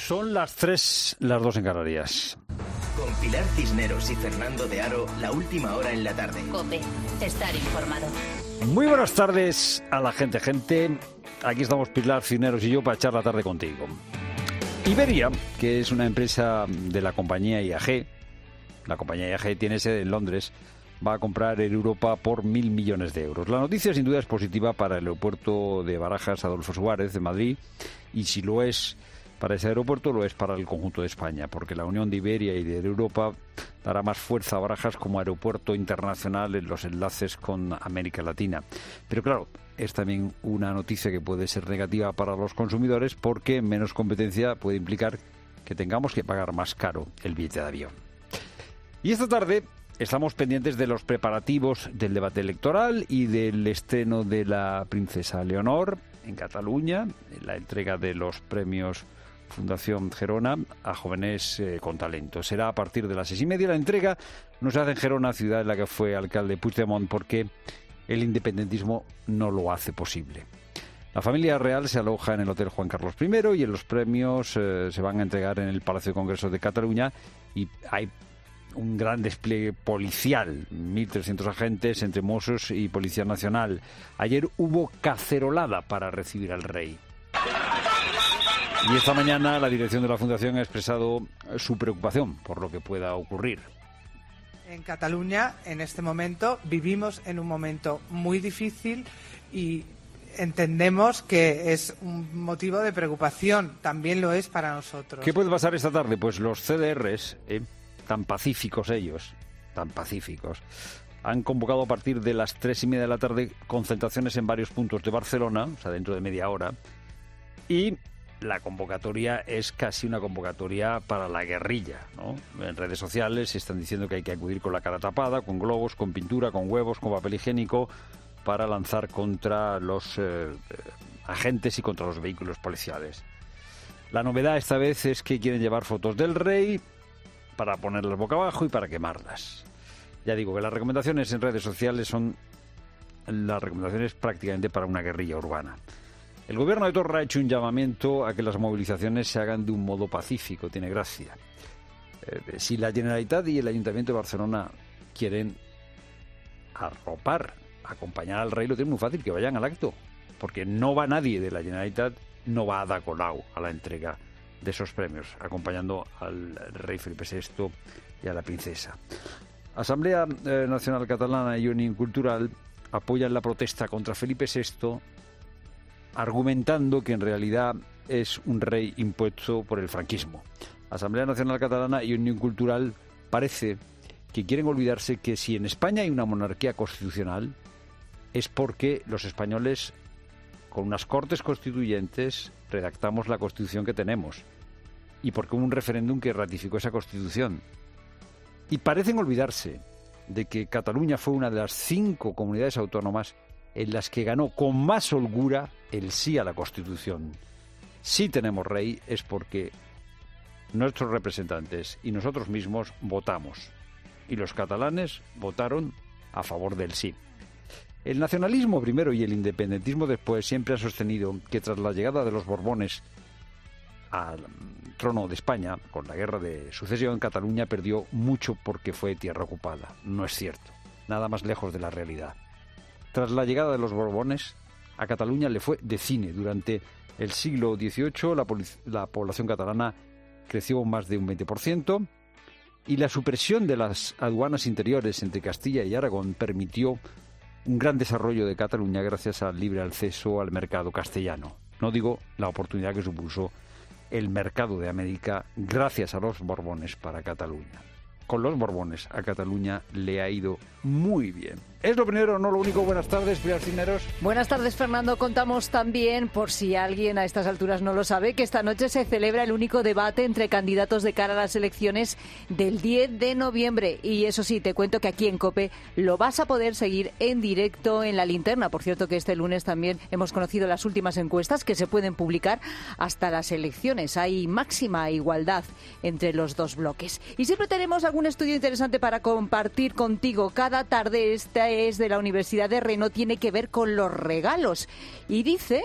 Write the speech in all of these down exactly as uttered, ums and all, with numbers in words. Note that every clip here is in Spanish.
Son las tres, las dos en Canarias. Con Pilar Cisneros y Fernando de Aro, la última hora en la tarde. COPE, estar informado. Muy buenas tardes a la gente, gente. Aquí estamos Pilar Cisneros y yo para echar la tarde contigo. Iberia, que es una empresa de la compañía I A G, la compañía I A G tiene sede en Londres, va a comprar en Europa por mil millones de euros. La noticia sin duda es positiva para el aeropuerto de Barajas Adolfo Suárez de Madrid, y si lo es para ese aeropuerto, lo es para el conjunto de España, porque la unión de Iberia y de Europa dará más fuerza a Barajas como aeropuerto internacional en los enlaces con América Latina. Pero claro, es también una noticia que puede ser negativa para los consumidores, porque menos competencia puede implicar que tengamos que pagar más caro el billete de avión. Y esta tarde estamos pendientes de los preparativos del debate electoral y del estreno de la princesa Leonor en Cataluña, en la entrega de los premios Fundación Gerona a jóvenes eh, con talento. Será a partir de las seis y media. La entrega no se hace en Gerona, ciudad en la que fue alcalde Puigdemont, porque el independentismo no lo hace posible. La familia real se aloja en el Hotel Juan Carlos primero y en los premios eh, se van a entregar en el Palacio de Congresos de Cataluña, y hay un gran despliegue policial, mil trescientos agentes entre Mossos y Policía Nacional. Ayer hubo cacerolada para recibir al rey. Y esta mañana la dirección de la Fundación ha expresado su preocupación por lo que pueda ocurrir. En Cataluña, en este momento, vivimos en un momento muy difícil y entendemos que es un motivo de preocupación. También lo es para nosotros. ¿Qué puede pasar esta tarde? Pues los C D Rs, eh, tan pacíficos ellos, tan pacíficos, han convocado a partir de las tres y media de la tarde concentraciones en varios puntos de Barcelona, o sea, dentro de media hora, y la convocatoria es casi una convocatoria para la guerrilla, ¿no? En redes sociales se están diciendo que hay que acudir con la cara tapada, con globos, con pintura, con huevos, con papel higiénico, para lanzar contra los eh, agentes y contra los vehículos policiales. La novedad esta vez es que quieren llevar fotos del rey para ponerlas boca abajo y para quemarlas. Ya digo que las recomendaciones en redes sociales son las recomendaciones prácticamente para una guerrilla urbana. El gobierno de Torra ha hecho un llamamiento a que las movilizaciones se hagan de un modo pacífico, tiene gracia. Eh, si la Generalitat y el Ayuntamiento de Barcelona quieren arropar, acompañar al rey, lo tienen muy fácil, que vayan al acto, porque no va nadie de la Generalitat, no va Ada Colau a la entrega de esos premios, acompañando al rey Felipe sexto y a la princesa. Asamblea eh, Nacional Catalana y Unión Cultural apoyan la protesta contra Felipe sexto, argumentando que en realidad es un rey impuesto por el franquismo. Asamblea Nacional Catalana y Unión Cultural parece que quieren olvidarse que si en España hay una monarquía constitucional es porque los españoles, con unas cortes constituyentes, redactamos la Constitución que tenemos, y porque hubo un referéndum que ratificó esa Constitución. Y parecen olvidarse de que Cataluña fue una de las cinco comunidades autónomas en las que ganó con más holgura el sí a la Constitución. Si tenemos rey es porque nuestros representantes y nosotros mismos votamos, y los catalanes votaron a favor del sí. El nacionalismo primero y el independentismo después siempre ha sostenido que tras la llegada de los Borbones al trono de España, con la guerra de sucesión, Cataluña perdió mucho porque fue tierra ocupada. No es cierto, nada más lejos de la realidad. Tras la llegada de los Borbones, a Cataluña le fue de cine. Durante el siglo dieciocho la, la población catalana creció más de un veinte por ciento, y la supresión de las aduanas interiores entre Castilla y Aragón permitió un gran desarrollo de Cataluña gracias al libre acceso al mercado castellano. No digo la oportunidad que supuso el mercado de América gracias a los Borbones para Cataluña. Con los Borbones a Cataluña le ha ido muy bien. Es lo primero, no lo único. Buenas tardes, Pilar Cisneros. Buenas tardes, Fernando. Contamos también, por si alguien a estas alturas no lo sabe, que esta noche se celebra el único debate entre candidatos de cara a las elecciones del diez de noviembre. Y eso sí, te cuento que aquí en COPE lo vas a poder seguir en directo en La Linterna. Por cierto que este lunes también hemos conocido las últimas encuestas que se pueden publicar hasta las elecciones. Hay máxima igualdad entre los dos bloques. Y siempre tenemos algún estudio interesante para compartir contigo cada tarde. Esta es de la Universidad de Rennes, tiene que ver con los regalos y dice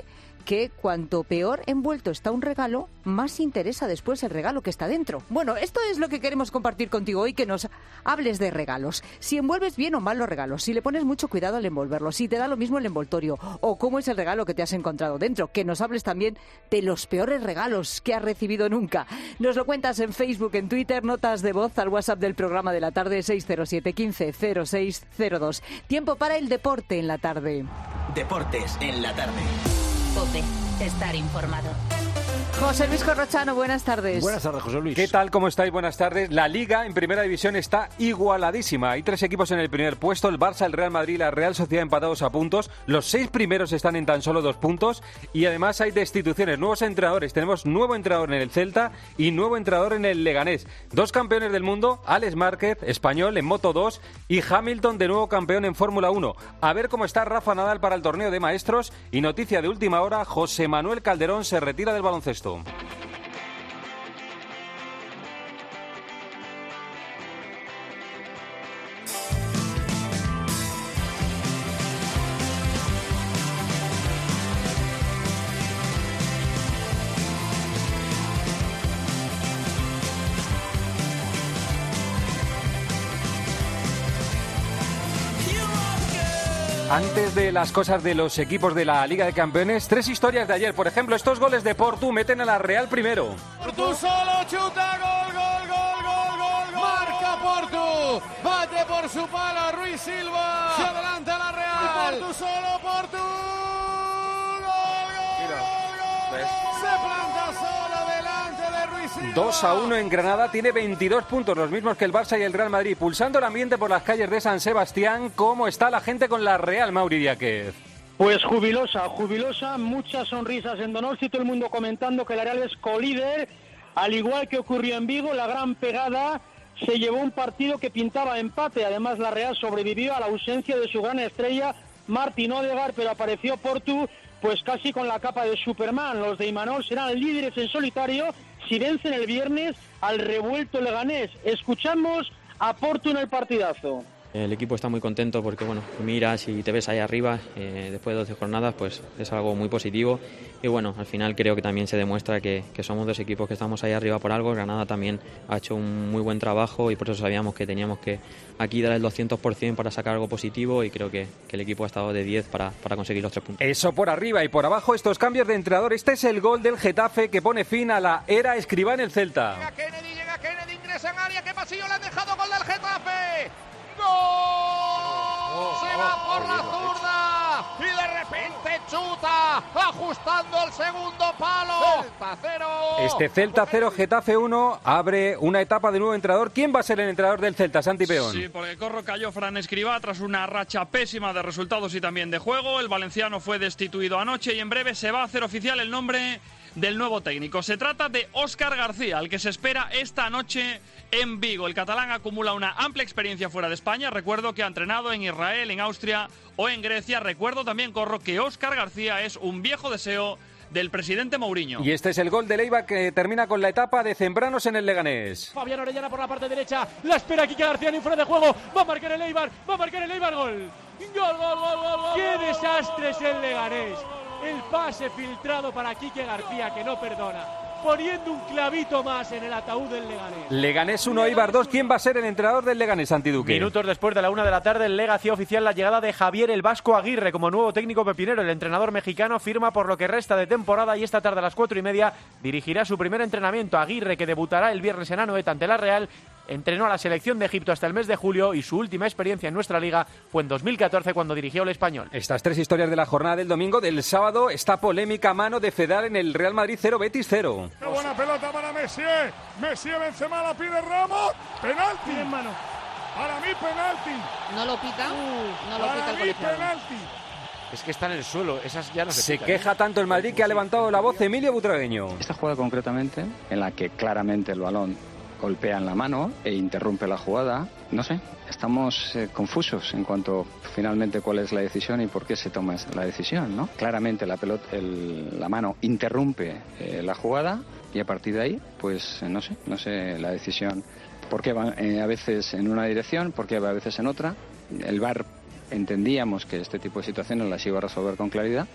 que cuanto peor envuelto está un regalo, más interesa después el regalo que está dentro. Bueno, esto es lo que queremos compartir contigo hoy, que nos hables de regalos. Si envuelves bien o mal los regalos, si le pones mucho cuidado al envolverlos, si te da lo mismo el envoltorio o cómo es el regalo que te has encontrado dentro. Que nos hables también de los peores regalos que has recibido nunca. Nos lo cuentas en Facebook, en Twitter, notas de voz al WhatsApp del programa de la tarde seis cero siete, quince, cero seis cero dos. Tiempo para el deporte en la tarde. Deportes en la tarde. COPE. Estar informado. José Luis Corrochano, buenas tardes. Buenas tardes, José Luis. ¿Qué tal? ¿Cómo estáis? Buenas tardes. La Liga en Primera División está igualadísima. Hay tres equipos en el primer puesto, el Barça, el Real Madrid y la Real Sociedad empatados a puntos. Los seis primeros están en tan solo dos puntos y además hay destituciones, nuevos entrenadores. Tenemos nuevo entrenador en el Celta y nuevo entrenador en el Leganés. Dos campeones del mundo, Alex Márquez, español, en Moto dos y Hamilton de nuevo campeón en Fórmula uno. A ver cómo está Rafa Nadal para el torneo de maestros y noticia de última hora, José Manuel Calderón se retira del baloncesto. Antes de las cosas de los equipos de la Liga de Campeones, tres historias de ayer. Por ejemplo, estos goles de Portu meten a la Real primero. Portu solo chuta, gol, gol, gol, gol, gol, gol. Marca Portu, bate por su palo Ruiz Silva. Se adelanta la Real. Portu solo, Portu. Gol, gol, gol, gol. Se planta solo delante de Ruiz Silva. dos a uno en Granada, tiene veintidós puntos, los mismos que el Barça y el Real Madrid. Pulsando el ambiente por las calles de San Sebastián, ¿cómo está la gente con la Real, Mauri Diáquez? Pues jubilosa, jubilosa, muchas sonrisas en Donosti, todo el mundo comentando que la Real es colíder, al igual que ocurrió en Vigo, la gran pegada se llevó un partido que pintaba empate, además la Real sobrevivió a la ausencia de su gran estrella, Martin Odegaard, pero apareció Portu, pues casi con la capa de Superman. Los de Imanol serán líderes en solitario si vencen el viernes al revuelto Leganés. Escuchamos a Portu en el partidazo. El equipo está muy contento porque, bueno, miras y te ves ahí arriba, eh, después de doce jornadas, pues es algo muy positivo. Y bueno, al final creo que también se demuestra que, que somos dos equipos que estamos ahí arriba por algo. Granada también ha hecho un muy buen trabajo y por eso sabíamos que teníamos que aquí dar el doscientos por ciento para sacar algo positivo y creo que, que el equipo ha estado de diez para, para conseguir los tres puntos. Eso por arriba y por abajo estos cambios de entrenador. Este es el gol del Getafe que pone fin a la era Escribá en el Celta. Llega Kennedy, llega Kennedy, ingresa en área, ¿qué pasillo le han dejado? Gol del Getafe. ¡Gol! Se va por la zurda y de repente chuta, ajustando el segundo palo. Celta cero. Este Celta cero, Getafe uno, abre una etapa de nuevo entrenador. ¿Quién va a ser el entrenador del Celta, Santi Peón? Sí, porque Corro cayó Fran Escribá tras una racha pésima de resultados y también de juego. El valenciano fue destituido anoche y en breve se va a hacer oficial el nombre del nuevo técnico. Se trata de Óscar García, al que se espera esta noche en Vigo. El catalán acumula una amplia experiencia fuera de España. Recuerdo que ha entrenado en Israel, en Austria o en Grecia. Recuerdo también, Corro, que Óscar García es un viejo deseo del presidente Mourinho. Y este es el gol de Leiva que termina con la etapa de Zembranos en el Leganés. Fabián Orellana por la parte derecha, la espera Quique García en fuera de juego, va a marcar el Eibar, va a marcar el Eibar, gol. Gol, gol, gol, gol, gol. ¡Qué desastre es el Leganés! El pase filtrado para Quique García, que no perdona, poniendo un clavito más en el ataúd del Leganés. Leganés uno, Eibar dos. ¿Quién va a ser el entrenador del Leganés, Santi Duque? Minutos después de la una de la tarde, el Lega hacía oficial la llegada de Javier el Vasco Aguirre como nuevo técnico pepinero. El entrenador mexicano firma por lo que resta de temporada y esta tarde a las cuatro y media dirigirá su primer entrenamiento. Aguirre, que debutará el viernes en Anoeta ante la Real, entrenó a la selección de Egipto hasta el mes de julio y su última experiencia en nuestra liga fue en dos mil catorce cuando dirigió el Español. Estas tres historias de la jornada del domingo. Del sábado, esta polémica mano de Fedal en el Real Madrid cero, Betis cero. ¡Qué buena pelota para Messi! Messi, Benzema, la pide Ramos. ¡Penalti! En mano. Para mí, penalti. No lo pita. Uh, no lo para pita el mí, colegiado. penalti. Es que está en el suelo, esas ya no se Se pitan, queja ¿eh? tanto el Madrid que ha levantado la voz Emilio Butragueño. Esta jugada concretamente, en la que claramente el balón golpea en la mano e interrumpe la jugada, no sé, estamos eh, confusos en cuanto finalmente cuál es la decisión y por qué se toma la decisión, ¿no? Claramente la pelota, el, la mano interrumpe eh, la jugada y a partir de ahí, pues eh, no sé, no sé la decisión, por qué va eh, a veces en una dirección, por qué va a veces en otra. El V A R entendíamos que este tipo de situaciones las iba a resolver con claridad,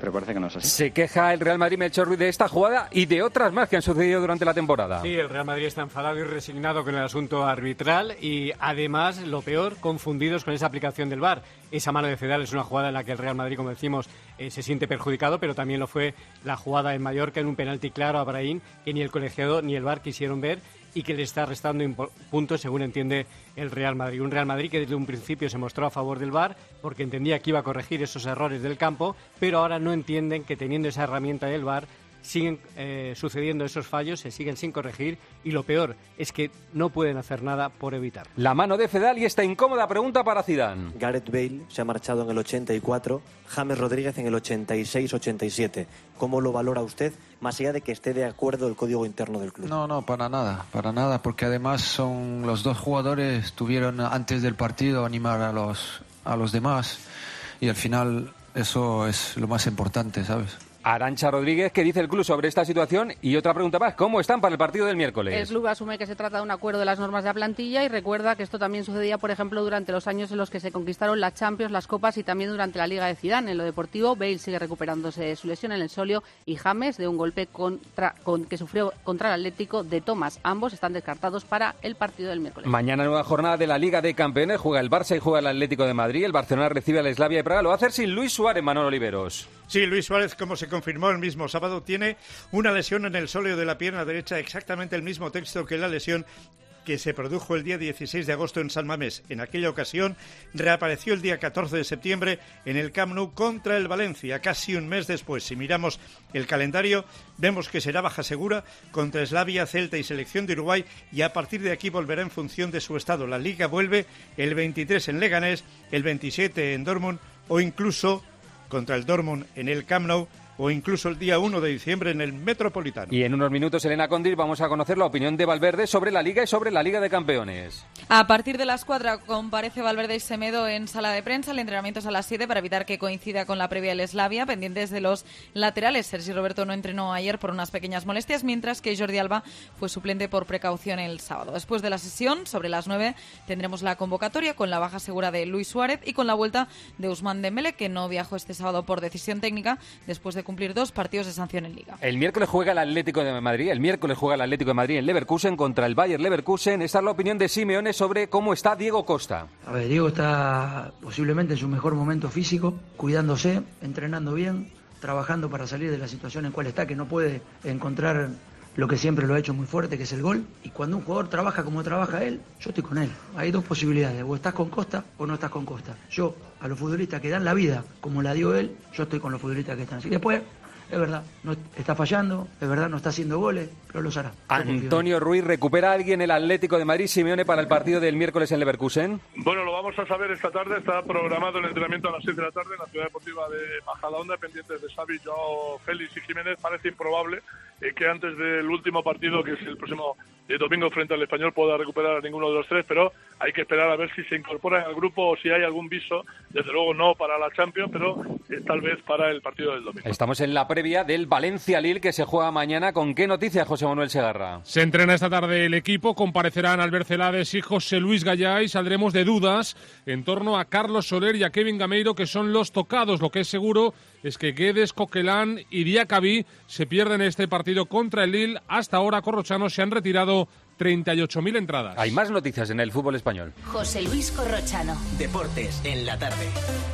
pero parece que no es así. Se queja el Real Madrid, Melchor Ruiz, de esta jugada y de otras más que han sucedido durante la temporada. Sí, el Real Madrid está enfadado y resignado con el asunto arbitral y además, lo peor, confundidos con esa aplicación del V A R. Esa mano de Fedal es una jugada en la que el Real Madrid, como decimos, eh, se siente perjudicado, pero también lo fue la jugada en Mallorca en un penalti claro a Brahim que ni el colegiado ni el V A R quisieron ver y que le está restando puntos, según entiende el Real Madrid. Un Real Madrid que desde un principio se mostró a favor del V A R porque entendía que iba a corregir esos errores del campo, pero ahora no entienden que teniendo esa herramienta del V A R siguen eh, sucediendo esos fallos, se siguen sin corregir y lo peor es que no pueden hacer nada por evitar. La mano de Fedal y esta incómoda pregunta para Zidane. Gareth Bale se ha marchado en el ochenta y cuatro, James Rodríguez en el ochenta y seis ochenta y siete. ¿Cómo lo valora usted, más allá de que esté de acuerdo el código interno del club? No, no, para nada, para nada, porque además son los dos jugadores tuvieron antes del partido animar a los a los demás y al final eso es lo más importante, ¿sabes? Arantxa Rodríguez, ¿qué dice el club sobre esta situación? Y otra pregunta más, ¿cómo están para el partido del miércoles? El club asume que se trata de un acuerdo de las normas de la plantilla y recuerda que esto también sucedía, por ejemplo, durante los años en los que se conquistaron las Champions, las Copas y también durante la Liga de Zidane. En lo deportivo, Bale sigue recuperándose de su lesión en el solio y James de un golpe contra, con, que sufrió contra el Atlético de Thomas. Ambos están descartados para el partido del miércoles. Mañana nueva jornada de la Liga de Campeones, juega el Barça y juega el Atlético de Madrid. El Barcelona recibe al Slavia de Praga, lo va a hacer sin Luis Suárez, Manolo Oliveros. Sí, Luis Suárez, como se confirmó el mismo sábado, tiene una lesión en el sóleo de la pierna derecha, exactamente el mismo texto que la lesión que se produjo el día dieciséis de agosto en San Mamés. En aquella ocasión reapareció el día catorce de septiembre en el Camp Nou contra el Valencia, casi un mes después. Si miramos el calendario, vemos que será baja segura contra Slavia, Celta y Selección de Uruguay, y a partir de aquí volverá en función de su estado. La Liga vuelve el veintitrés en Leganés, el veintisiete en Dortmund o incluso contra el Dortmund en el Camp Nou, o incluso el día uno de diciembre en el Metropolitano. Y en unos minutos, Elena Condis, vamos a conocer la opinión de Valverde sobre la Liga y sobre la Liga de Campeones. A partir de las cuatro comparece Valverde y Semedo en sala de prensa. El entrenamiento es a las siete para evitar que coincida con la previa del Slavia. Pendientes de los laterales, Sergi Roberto no entrenó ayer por unas pequeñas molestias, mientras que Jordi Alba fue suplente por precaución el sábado. Después de la sesión, sobre las nueve, tendremos la convocatoria con la baja segura de Luis Suárez y con la vuelta de Ousmane Dembélé, que no viajó este sábado por decisión técnica después de cumplir dos partidos de sanción en Liga. El miércoles juega el Atlético de Madrid, el miércoles juega el Atlético de Madrid en Leverkusen contra el Bayer Leverkusen. Esta es la opinión de Simeone sobre cómo está Diego Costa. A ver, Diego está posiblemente en su mejor momento físico, cuidándose, entrenando bien, trabajando para salir de la situación en cual está, que no puede encontrar lo que siempre lo ha hecho muy fuerte, que es el gol. Y cuando un jugador trabaja como trabaja él, yo estoy con él. Hay dos posibilidades, o estás con Costa o no estás con Costa. Yo, a los futbolistas que dan la vida como la dio él, yo estoy con los futbolistas que están así. Después, es verdad, no está fallando, es verdad, no está haciendo goles, pero los hará. Antonio Ruiz, ¿recupera a alguien el Atlético de Madrid, Simeone, para el partido del miércoles en Leverkusen? Bueno, lo vamos a saber esta tarde. Está programado el entrenamiento a las seis de la tarde en la Ciudad Deportiva de Majadahonda, pendientes de Xavi, Joao Félix y Jiménez. Parece improbable eh, que antes del último partido, que es el próximo eh, domingo frente al Español, pueda recuperar a ninguno de los tres, pero hay que esperar a ver si se incorporan al grupo o si hay algún viso. Desde luego no para la Champions, pero eh, tal vez para el partido del domingo. Estamos en la previa del Valencia-Lille, que se juega mañana. ¿Con qué noticias, José Manuel Segarra? Se entrena esta tarde el equipo, comparecerán Albert Celades y José Luis Gallá y saldremos de dudas en torno a Carlos Soler y a Kevin Gameiro, que son los tocados. Lo que es seguro es que Guedes, Coquelin y Diacabí se pierden este partido contra el Lille. Hasta ahora, Corrochano, se han retirado treinta y ocho mil entradas. Hay más noticias en el fútbol español. José Luis Corrochano. Deportes en la tarde.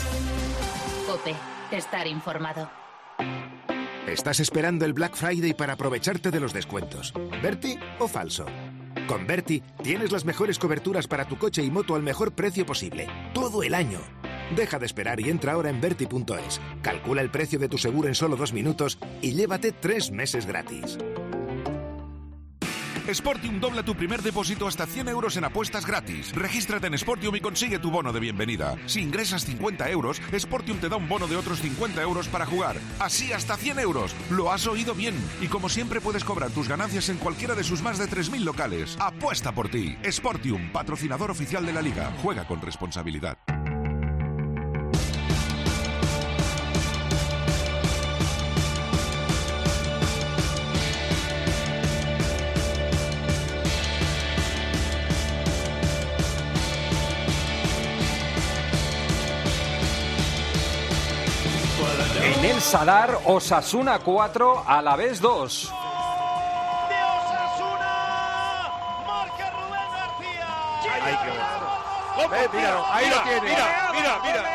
COPE. Estar informado. ¿Estás esperando el Black Friday para aprovecharte de los descuentos? ¿Berti o falso? Con Berti tienes las mejores coberturas para tu coche y moto al mejor precio posible, todo el año. Deja de esperar y entra ahora en Berti punto es. Calcula el precio de tu seguro en solo dos minutos y llévate tres meses gratis. Sportium dobla tu primer depósito hasta cien euros en apuestas gratis. Regístrate en Sportium y consigue tu bono de bienvenida. Si ingresas cincuenta euros, Sportium te da un bono de otros cincuenta euros para jugar. Así hasta cien euros. Lo has oído bien. Y como siempre puedes cobrar tus ganancias en cualquiera de sus más de tres mil locales. Apuesta por ti. Sportium, patrocinador oficial de la Liga. Juega con responsabilidad. En el Sadar, Osasuna cuatro, Alavés dos. Ahí, qué mira, ahí lo tiene. Mira, mira, mira.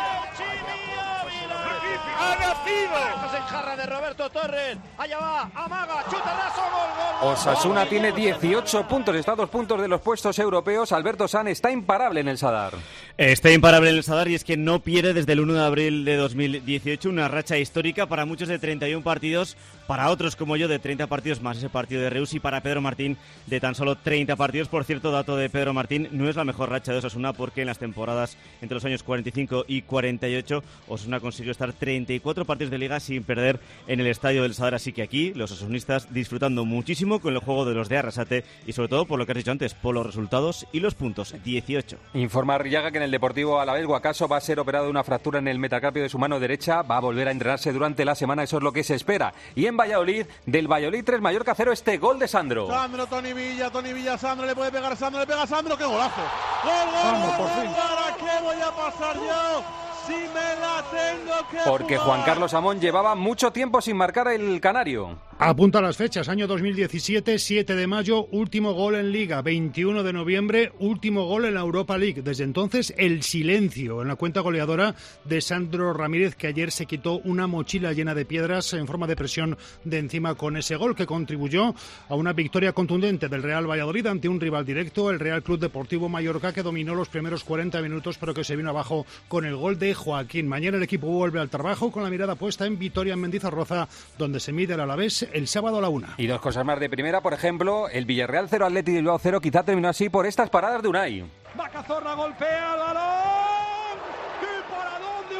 ¡Ha nacido! Esto se enjarra de Roberto Torres. Allá va, amaga, chutarazo, gol, gol. Osasuna tiene dieciocho puntos, está a dos puntos de los puestos europeos. Alberto San está imparable en el Sadar. Está imparable en el Sadar y es que no pierde desde el uno de abril de dos mil dieciocho, una racha histórica para muchos de treinta y uno partidos, para otros como yo de treinta partidos más ese partido de Reus y para Pedro Martín de tan solo treinta partidos. Por cierto, dato de Pedro Martín, no es la mejor racha de Osasuna porque en las temporadas entre los años cuarenta y cinco y cuarenta y ocho Osasuna consiguió estar treinta y cuatro partidos de liga sin perder en el estadio del Sadar, así que aquí los osasunistas disfrutando muchísimo con el juego de los de Arrasate y sobre todo por lo que has dicho antes, por los resultados y los puntos, dieciocho. Informa Arrillaga que en el Deportivo Alavés Guacaso va a ser operado de una fractura en el metacarpio de su mano derecha, va a volver a entrenarse durante la semana, eso es lo que se espera. Y en Valladolid, del Valladolid tres, Mallorca cero, este gol de Sandro. Sandro, Toni Villa, Toni Villa, Sandro, le puede pegar Sandro, le pega Sandro, ¡qué golazo! ¡Gol, gol, Vamos, gol, por gol! fin. ¿Para qué voy a pasar yo? Si me la tengo que Porque jugar. Juan Carlos Amón llevaba mucho tiempo sin marcar el canario. Apunta las fechas, año dos mil diecisiete, siete de mayo, último gol en Liga, veintiuno de noviembre, último gol en la Europa League. Desde entonces, el silencio en la cuenta goleadora de Sandro Ramírez, que ayer se quitó una mochila llena de piedras en forma de presión de encima con ese gol que contribuyó a una victoria contundente del Real Valladolid ante un rival directo, el Real Club Deportivo Mallorca, que dominó los primeros cuarenta minutos, pero que se vino abajo con el gol de Joaquín. Mañana el equipo vuelve al trabajo con la mirada puesta en Vitoria, en Mendizorroza, donde se mide el Alavés el sábado a la una. Y dos cosas más de primera, por ejemplo, el Villarreal cero, Athletic de Bilbao cero, quizá terminó así por estas paradas de Unai. Va Cazorla, golpea el balón. ¿Y para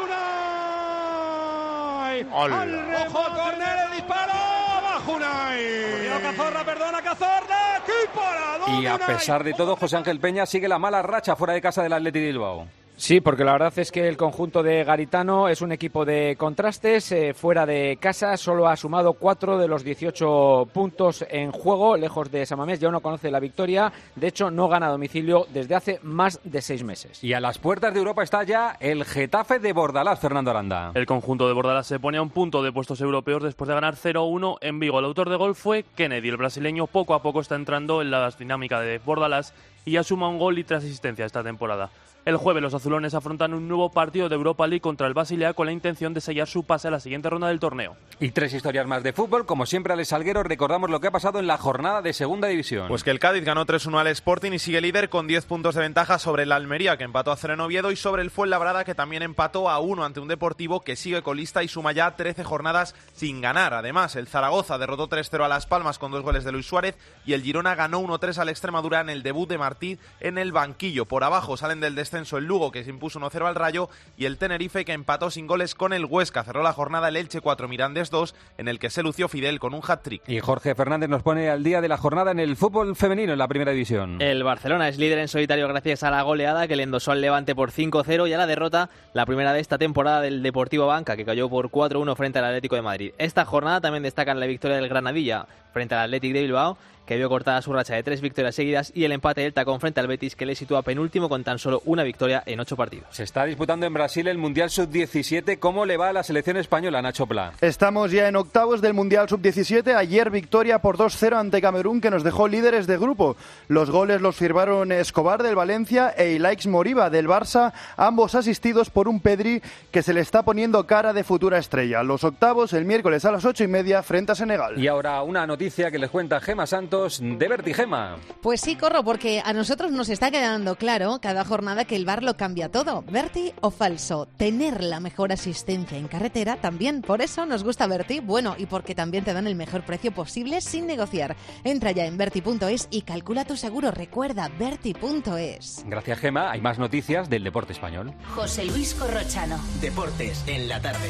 dónde Unai? ¡Hola! Al ¡ojo, córner, el disparo! ¡Abajo Unai! Cuidado, Cazorla, perdona, Cazorla. ¿Y para dónde Y a Unai? pesar de todo, José Ángel Peña sigue la mala racha fuera de casa del Athletic de Bilbao. Sí, porque la verdad es que el conjunto de Garitano es un equipo de contrastes. Eh, fuera de casa solo ha sumado cuatro de los dieciocho puntos en juego, lejos de San Mamés. Ya uno conoce la victoria. De hecho, no gana a domicilio desde hace más de seis meses. Y a las puertas de Europa está ya el Getafe de Bordalás, Fernando Aranda. El conjunto de Bordalás se pone a un punto de puestos europeos después de ganar cero uno en Vigo. El autor de gol fue Kennedy. El brasileño poco a poco está entrando en la dinámica de Bordalás y ya suma un gol y tres asistencias esta temporada. El jueves los azulones afrontan un nuevo partido de Europa League contra el Basilea con la intención de sellar su pase a la siguiente ronda del torneo. Y tres historias más de fútbol. Como siempre, Alex Salguero, recordamos lo que ha pasado en la jornada de Segunda División. Pues que el Cádiz ganó tres uno al Sporting y sigue líder con diez puntos de ventaja sobre el Almería, que empató a cero en Oviedo, y sobre el Fuenlabrada, que también empató a uno ante un Deportivo que sigue colista y suma ya trece jornadas sin ganar. Además, el Zaragoza derrotó tres cero a Las Palmas con dos goles de Luis Suárez y el Girona ganó uno tres al Extremadura en el debut de Martí en el banquillo. Por abajo salen del descenso el Lugo, que se impuso uno cero al Rayo, y el Tenerife, que empató sin goles con el Huesca. Cerró la jornada el Elche cuatro, Mirandés dos, en el que se lució Fidel con un hat-trick. Y Jorge Fernández nos pone al día de la jornada en el fútbol femenino en la Primera División. El Barcelona es líder en solitario gracias a la goleada que le endosó al Levante por cinco cero y a la derrota, la primera de esta temporada, del Deportivo Banca, que cayó por cuatro uno frente al Atlético de Madrid. Esta jornada también destacan la victoria del Granadilla frente al Athletic de Bilbao, que vio cortada su racha de tres victorias seguidas, y el empate del Tacón frente al Betis, que le sitúa penúltimo con tan solo una victoria en ocho partidos. Se está disputando en Brasil el Mundial sub diecisiete. ¿Cómo le va a la selección española, Nacho Pla? Estamos ya en octavos del Mundial sub diecisiete. Ayer victoria por dos cero ante Camerún, que nos dejó líderes de grupo. Los goles los firmaron Escobar del Valencia e Ilaix Moriba del Barça, ambos asistidos por un Pedri que se le está poniendo cara de futura estrella. Los octavos el miércoles a las ocho y media frente a Senegal. Y ahora una noticia que les cuenta Gema Santos de Berti. Gema. Pues sí, Corro, porque a nosotros nos está quedando claro cada jornada que el V A R lo cambia todo. ¿Berti o falso? Tener la mejor asistencia en carretera también. Por eso nos gusta Berti. Bueno, y porque también te dan el mejor precio posible sin negociar. Entra ya en berti punto es y calcula tu seguro. Recuerda, berti punto es. Gracias, Gema. Hay más noticias del deporte español. José Luis Corrochano. Deportes en la tarde.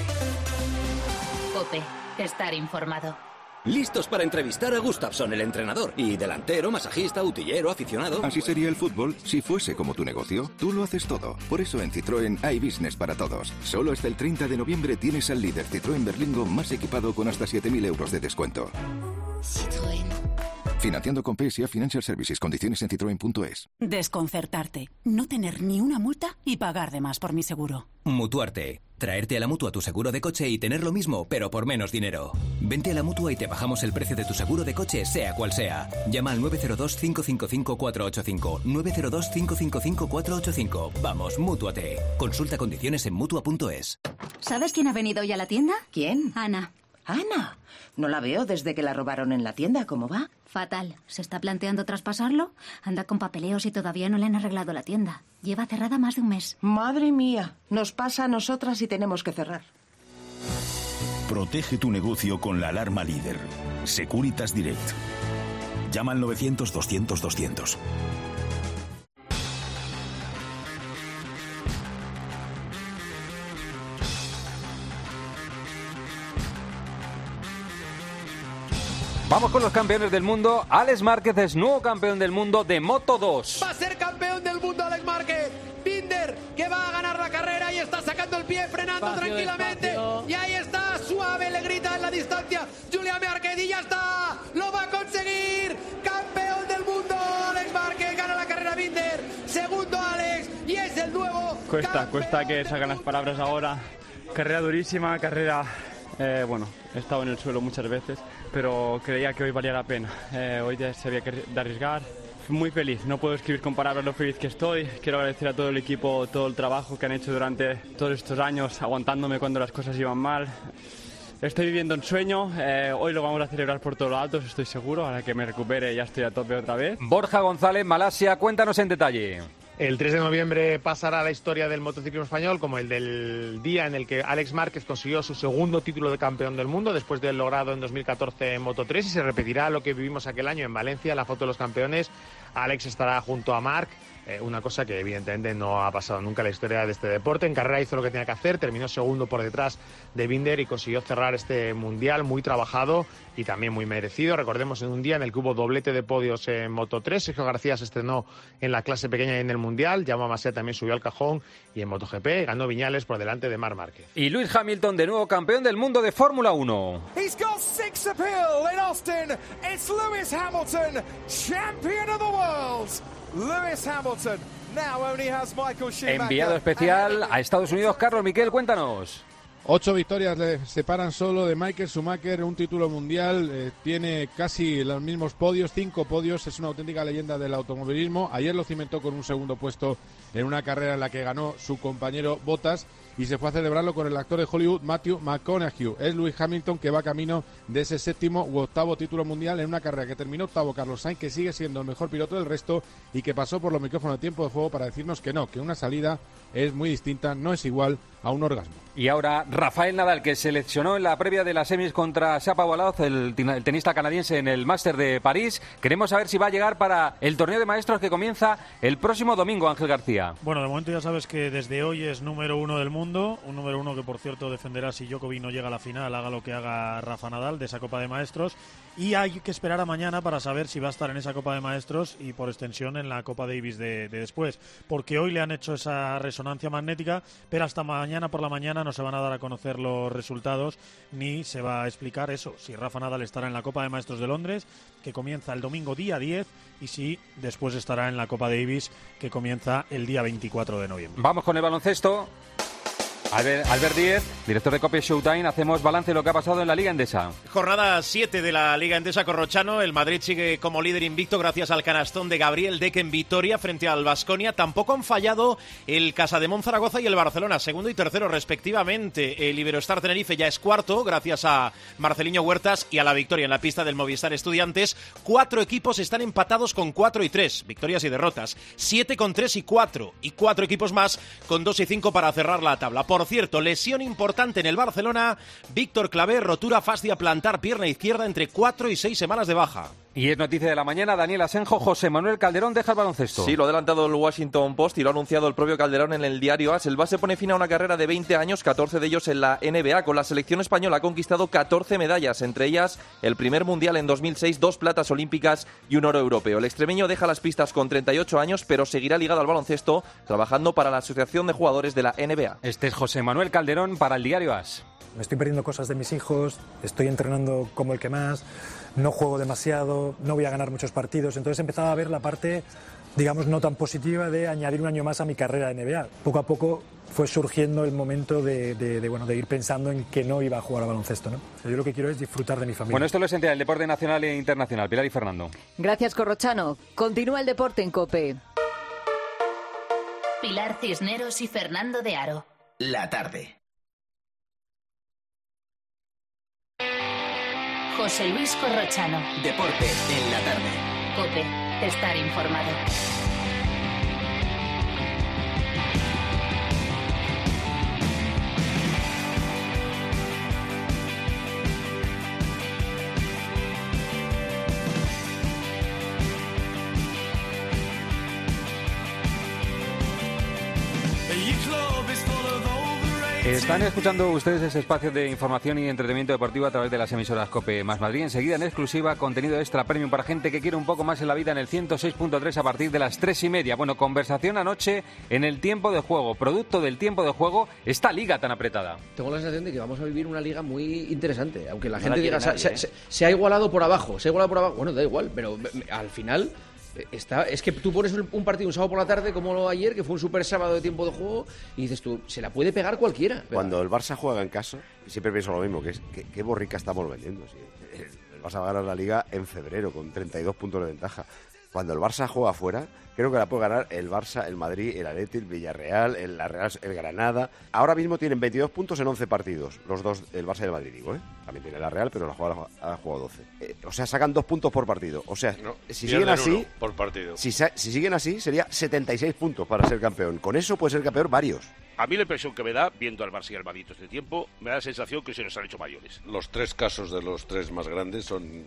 COPE. Estar informado. Listos para entrevistar a Gustafsson, el entrenador. Y delantero, masajista, utillero, aficionado. Así sería el fútbol si fuese como tu negocio. Tú lo haces todo. Por eso en Citroën hay business para todos. Solo hasta el treinta de noviembre tienes al líder Citroën Berlingo más equipado con hasta siete mil euros de descuento. Citroën. Financiando con P S A Financial Services. Condiciones en citroen punto es. Desconcertarte. No tener ni una multa y pagar de más por mi seguro. Mutuarte. Traerte a la Mutua tu seguro de coche y tener lo mismo, pero por menos dinero. Vente a la Mutua y te bajamos el precio de tu seguro de coche, sea cual sea. Llama al nueve cero dos, cinco cinco cinco, cuatro ocho cinco. nueve cero dos, cinco cinco cinco, cuatro ocho cinco. Vamos, Mútuate. Consulta condiciones en Mutua punto es. ¿Sabes quién ha venido hoy a la tienda? ¿Quién? Ana. Ana. No la veo desde que la robaron en la tienda. ¿Cómo va? Fatal. ¿Se está planteando traspasarlo? Anda con papeleos y todavía no le han arreglado la tienda. Lleva cerrada más de un mes. Madre mía. Nos pasa a nosotras y tenemos que cerrar. Protege tu negocio con la alarma líder. Securitas Direct. Llama al novecientos, doscientos, doscientos. Vamos con los campeones del mundo. Alex Márquez es nuevo campeón del mundo de Moto dos. Va a ser campeón del mundo Alex Márquez. Binder, que va a ganar la carrera y está sacando el pie, frenando Espacio, tranquilamente. despacio. Y ahí está, suave, le grita en la distancia Julián Márquez y ya está. Lo va a conseguir. Campeón del mundo Alex Márquez. Gana la carrera Binder. Segundo Alex y es el nuevo. Cuesta, cuesta que salgan las palabras ahora. Carrera durísima, carrera... Eh, bueno, he estado en el suelo muchas veces, pero creía que hoy valía la pena. Eh, hoy ya se había que arriesgar. Muy feliz, no puedo escribir con palabras lo feliz que estoy. Quiero agradecer a todo el equipo, todo el trabajo que han hecho durante todos estos años, aguantándome cuando las cosas iban mal. Estoy viviendo un sueño, eh, hoy lo vamos a celebrar por todos los altos, estoy seguro. Ahora que me recupere ya estoy a tope otra vez. Borja González, Malasia, cuéntanos en detalle. El tres de noviembre pasará a la historia del motociclismo español como el del día en el que Alex Márquez consiguió su segundo título de campeón del mundo después del logrado en dos mil catorce en Moto tres, y se repetirá lo que vivimos aquel año en Valencia, la foto de los campeones. Alex estará junto a Marc, eh, una cosa que evidentemente no ha pasado nunca en la historia de este deporte. En carrera hizo lo que tenía que hacer, terminó segundo por detrás de Binder y consiguió cerrar este mundial muy trabajado y también muy merecido. Recordemos en un día en el que hubo doblete de podios en Moto tres, Sergio García se estrenó en la clase pequeña y en el mundial, Jaume Masia también subió al cajón y en MotoGP ganó Viñales por delante de Marc Márquez. Y Lewis Hamilton, de nuevo campeón del mundo de Fórmula uno. He's got six appeal in Austin. It's Lewis Hamilton, champion of the world. Lewis Hamilton now only has Michael Schumacher. Enviado especial a Estados Unidos, Carlos Miquel, cuéntanos. Ocho victorias le separan solo de Michael Schumacher, un título mundial, eh, tiene casi los mismos podios, cinco podios, es una auténtica leyenda del automovilismo. Ayer lo cimentó con un segundo puesto en una carrera en la que ganó su compañero Bottas y se fue a celebrarlo con el actor de Hollywood Matthew McConaughey. Es Lewis Hamilton que va camino de ese séptimo u octavo título mundial en una carrera que terminó octavo Carlos Sainz, que sigue siendo el mejor piloto del resto y que pasó por los micrófonos de tiempo de juego para decirnos que no, que una salida es muy distinta, no es igual a un orgasmo. Y ahora Rafael Nadal, que se lesionó en la previa de las semis contra Shapovalov, el, el tenista canadiense en el Máster de París. Queremos saber si va a llegar para el torneo de maestros que comienza el próximo domingo, Ángel García. Bueno, de momento ya sabes que desde hoy es número uno del mundo, un número uno que por cierto defenderá si Djokovic no llega a la final, haga lo que haga Rafa Nadal de esa Copa de Maestros. Y hay que esperar a mañana para saber si va a estar en esa Copa de Maestros y por extensión en la Copa Davis de, de después, porque hoy le han hecho esa resonancia magnética, pero hasta mañana por la mañana no se van a dar a conocer los resultados ni se va a explicar eso, si Rafa Nadal estará en la Copa de Maestros de Londres, que comienza el domingo día diez, y si después estará en la Copa Davis, que comienza el día veinticuatro de noviembre. Vamos con el baloncesto. Albert, Albert Díez, director de Copia Showtime, hacemos balance de lo que ha pasado en la Liga Endesa. Jornada siete de la Liga Endesa Corrochano. El Madrid sigue como líder invicto gracias al canastón de Gabriel Deck en Vitoria frente al Baskonia. Tampoco han fallado el Casademón Zaragoza y el Barcelona, segundo y tercero respectivamente. El Iberostar Tenerife ya es cuarto gracias a Marceliño Huertas y a la victoria en la pista del Movistar Estudiantes. Cuatro equipos están empatados con cuatro y tres, victorias y derrotas. Siete con tres y cuatro, y cuatro equipos más con dos y cinco para cerrar la tabla. Por cierto, lesión importante en el Barcelona. Víctor Claver, rotura fascia plantar, pierna izquierda, entre cuatro y seis semanas de baja. Y es noticia de la mañana, Daniel Asenjo, José Manuel Calderón deja el baloncesto. Sí, lo ha adelantado el Washington Post y lo ha anunciado el propio Calderón en el diario AS. El base pone fin a una carrera de veinte años, catorce de ellos en la N B A. Con la selección española ha conquistado catorce medallas, entre ellas el primer mundial en dos mil seis, dos platas olímpicas y un oro europeo. El extremeño deja las pistas con treinta y ocho años, pero seguirá ligado al baloncesto, trabajando para la Asociación de Jugadores de la N B A. Este es José Manuel Calderón para el diario AS. Me estoy perdiendo cosas de mis hijos, estoy entrenando como el que más, no juego demasiado, no voy a ganar muchos partidos. Entonces empezaba a ver la parte, digamos, no tan positiva de añadir un año más a mi carrera de N B A. Poco a poco fue surgiendo el momento de, de, de, bueno, de ir pensando en que no iba a jugar a baloncesto, ¿no? O sea, yo lo que quiero es disfrutar de mi familia. Bueno, esto lo sentía el deporte nacional e internacional. Pilar y Fernando. Gracias, Corrochano. Continúa el deporte en COPE. Pilar Cisneros y Fernando de Aro. La tarde. José Luis Corrochano. Deporte en la tarde. COPE. Estar informado. Están escuchando ustedes ese espacio de información y entretenimiento deportivo a través de las emisoras COPE más Madrid. Enseguida, en exclusiva, contenido extra premium para gente que quiere un poco más en la vida en el ciento seis punto tres a partir de las tres y media. Bueno, conversación anoche en el tiempo de juego. Producto del tiempo de juego, esta liga tan apretada. Tengo la sensación de que vamos a vivir una liga muy interesante. Aunque la no gente la diga, nadie, se, ¿eh? se, se ha igualado por abajo, se ha igualado por abajo. Bueno, da igual, pero al final... Está, es que tú pones un partido un sábado por la tarde como ayer, que fue un super sábado de tiempo de juego, y dices tú, se la puede pegar cualquiera. Cuando el Barça juega en casa, siempre pienso lo mismo, que es que, qué borrica estamos vendiendo. ¿Sí? El Barça va a ganar la Liga en febrero con treinta y dos puntos de ventaja. Cuando el Barça juega afuera, creo que la puede ganar el Barça, el Madrid, el Athletic, el Villarreal, el, la Real, el Granada. Ahora mismo tienen veintidós puntos en once partidos, los dos, el Barça y el Madrid, digo, ¿eh? También tiene la Real, pero la juega, ha jugado doce. Eh, o sea, sacan dos puntos por partido. O sea, no, si siguen así, por partido. Si, si siguen así, sería setenta y seis puntos para ser campeón. Con eso puede ser campeón varios. A mí la impresión que me da, viendo al Barça y al Madrid este tiempo, me da la sensación que se nos han hecho mayores. Los tres casos de los tres más grandes son...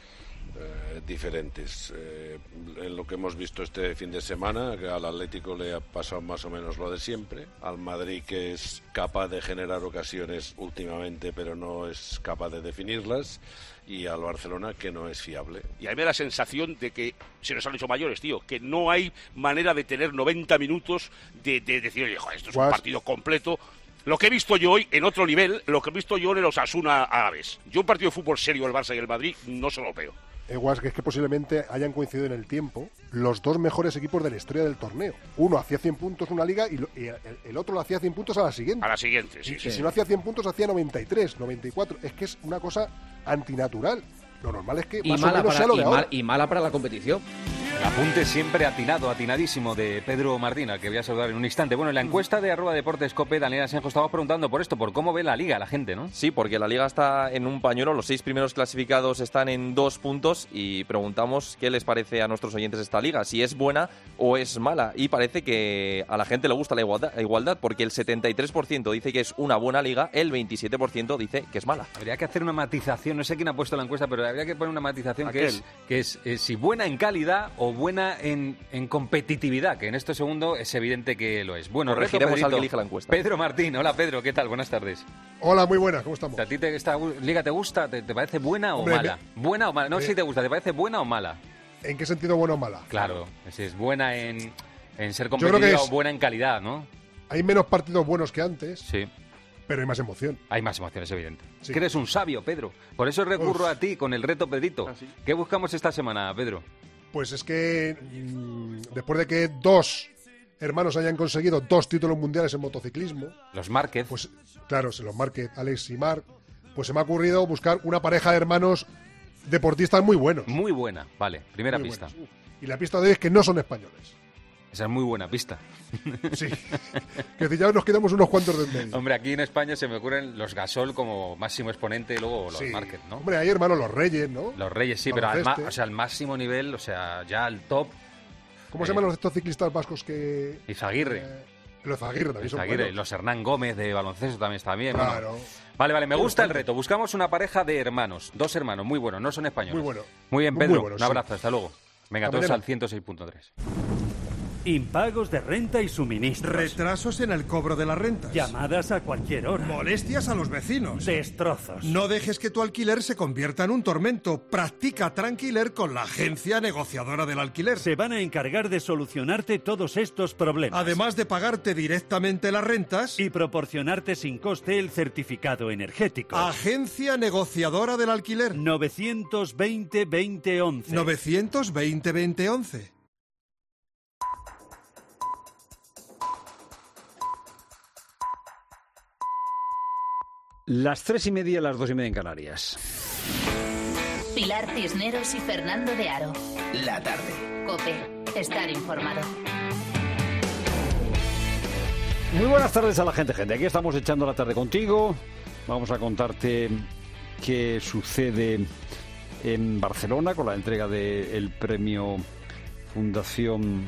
Eh, diferentes. Eh, en lo que hemos visto este fin de semana, que al Atlético le ha pasado más o menos lo de siempre, al Madrid, que es capaz de generar ocasiones últimamente pero no es capaz de definirlas, y al Barcelona, que no es fiable. Y a mí me da la sensación de que se nos han hecho mayores, tío, que no hay manera de tener noventa minutos de, de decir, oye, joder, esto es un partido completo. Lo que he visto yo hoy en otro nivel, lo que he visto yo en el Osasuna Alavés. Yo un partido de fútbol serio, el Barça y el Madrid, no se lo veo. Igual que es que posiblemente hayan coincidido en el tiempo los dos mejores equipos de la historia del torneo. Uno hacía cien puntos una liga y, lo, y el, el otro lo hacía cien puntos a la siguiente. A la siguiente, sí. Y, sí. y si no hacía cien puntos, hacía noventa y tres, noventa y cuatro. Es que es una cosa antinatural. Lo normal es que y más mala o menos para, sea lo y, de mal, ahora. y mala para la competición. El apunte siempre atinado, atinadísimo de Pedro Martín, al que voy a saludar en un instante. Bueno, en la encuesta de arroba deportes cope, Daniel Asenjo, estamos preguntando por esto, por cómo ve la liga la gente, ¿no? Sí, porque la liga está en un pañuelo, los seis primeros clasificados están en dos puntos y preguntamos qué les parece a nuestros oyentes esta liga, si es buena o es mala. Y parece que a la gente le gusta la igualdad, la igualdad porque el setenta y tres por ciento dice que es una buena liga, el veintisiete por ciento dice que es mala. Habría que hacer una matización, no sé quién ha puesto la encuesta, pero habría que poner una matización que es, que es eh, si buena en calidad o buena en, en competitividad, que en este segundo es evidente que lo es. Bueno, corregiremos reto, al que elige la encuesta. Pedro Martín, hola Pedro, ¿qué tal? Buenas tardes. Hola, muy buenas, ¿cómo estamos? ¿A ti te, esta liga te gusta? ¿Te, te parece buena o Hombre, mala? me... ¿Buena o mala? No eh... sé si te gusta, ¿te parece buena o mala? ¿En qué sentido buena o mala? Claro, si es buena en, en ser competitiva es... o buena en calidad, ¿no? Hay menos partidos buenos que antes. Sí. Pero hay más emoción. Hay más emoción, es evidente. Sí. Que eres un sabio, Pedro. Por eso recurro Uf. a ti con el reto Pedrito. ¿Ah, sí? ¿Qué buscamos esta semana, Pedro? Pues es que mmm, después de que dos hermanos hayan conseguido dos títulos mundiales en motociclismo... Los Márquez. Pues claro, se los Márquez, Alex y Marc. Pues se me ha ocurrido buscar una pareja de hermanos deportistas muy buenos. Muy buena, vale. Primera muy pista. Y la pista de hoy es que no son españoles. Esa es muy buena pista. Sí. Que si ya nos quedamos unos cuantos de en medio. Hombre, aquí en España se me ocurren los Gasol como máximo exponente y luego los sí. Márquez, ¿no? Hombre, hay hermanos los Reyes, ¿no? Los Reyes, sí, pero al, o sea, al máximo nivel, o sea, ya al top. ¿Cómo eh, se llaman los estos ciclistas vascos que...? Izaguirre. Eh, los Izaguirre también son Izaguirre, buenos. Los Hernán Gómez de baloncesto también está bien. Claro. Bueno. Vale, vale, me gusta el reto. Buscamos una pareja de hermanos. Dos hermanos, muy buenos, no son españoles. Muy bueno. Muy bien, Pedro. Muy bueno, un abrazo, sí. hasta luego. Venga, Hasta todos mañana. al ciento seis punto tres. Impagos de renta y suministros. Retrasos en el cobro de las rentas. Llamadas a cualquier hora. Molestias a los vecinos. Destrozos. No dejes que tu alquiler se convierta en un tormento. Practica Tranquiler con la agencia negociadora del alquiler. Se van a encargar de solucionarte todos estos problemas. Además de pagarte directamente las rentas y proporcionarte sin coste el certificado energético. Agencia negociadora del alquiler. novecientos veinte veinte once. novecientos veinte veinte once. Las tres y media, las dos y media en Canarias. Pilar Cisneros y Fernando de Aro. La tarde. COPE. Estar informado. Muy buenas tardes a la gente, gente. Aquí estamos echando la tarde contigo. Vamos a contarte qué sucede en Barcelona con la entrega del premio Fundación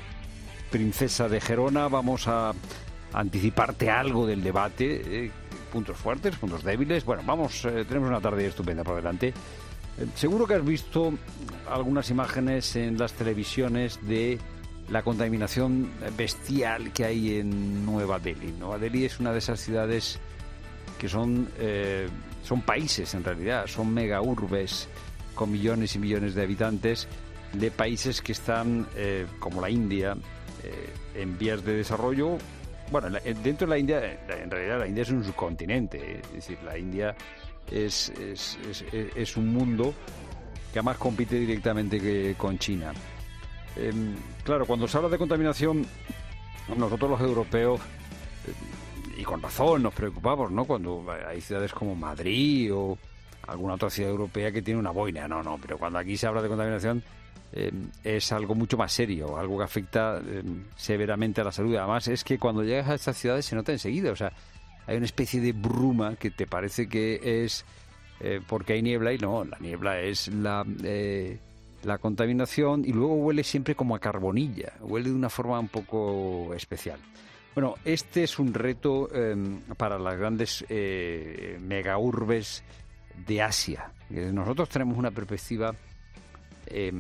Princesa de Gerona. Vamos a anticiparte algo del debate. Eh, puntos fuertes, puntos débiles. Bueno, vamos, eh, tenemos una tarde estupenda por delante. Eh, seguro que has visto algunas imágenes en las televisiones de la contaminación bestial que hay en Nueva Delhi. Nueva Delhi es una de esas ciudades que son, eh, son países en realidad, son mega urbes con millones y millones de habitantes de países que están, eh, como la India, eh, en vías de desarrollo. Bueno, dentro de la India, en realidad la India es un subcontinente, es decir, la India es, es, es, es un mundo que además compite directamente que, con China. Eh, claro, cuando se habla de contaminación, nosotros los europeos, eh, y con razón nos preocupamos, ¿no? Cuando hay ciudades como Madrid o alguna otra ciudad europea que tiene una boina, no, no, pero cuando aquí se habla de contaminación, Eh, es algo mucho más serio, algo que afecta eh, severamente a la salud. Además es que cuando llegas a estas ciudades se nota enseguida, o sea, hay una especie de bruma que te parece que es eh, porque hay niebla, y no, la niebla es la, eh, la contaminación, y luego huele siempre como a carbonilla, huele de una forma un poco especial. Bueno, este es un reto eh, para las grandes eh, megaurbes de Asia. Nosotros tenemos una perspectiva eh,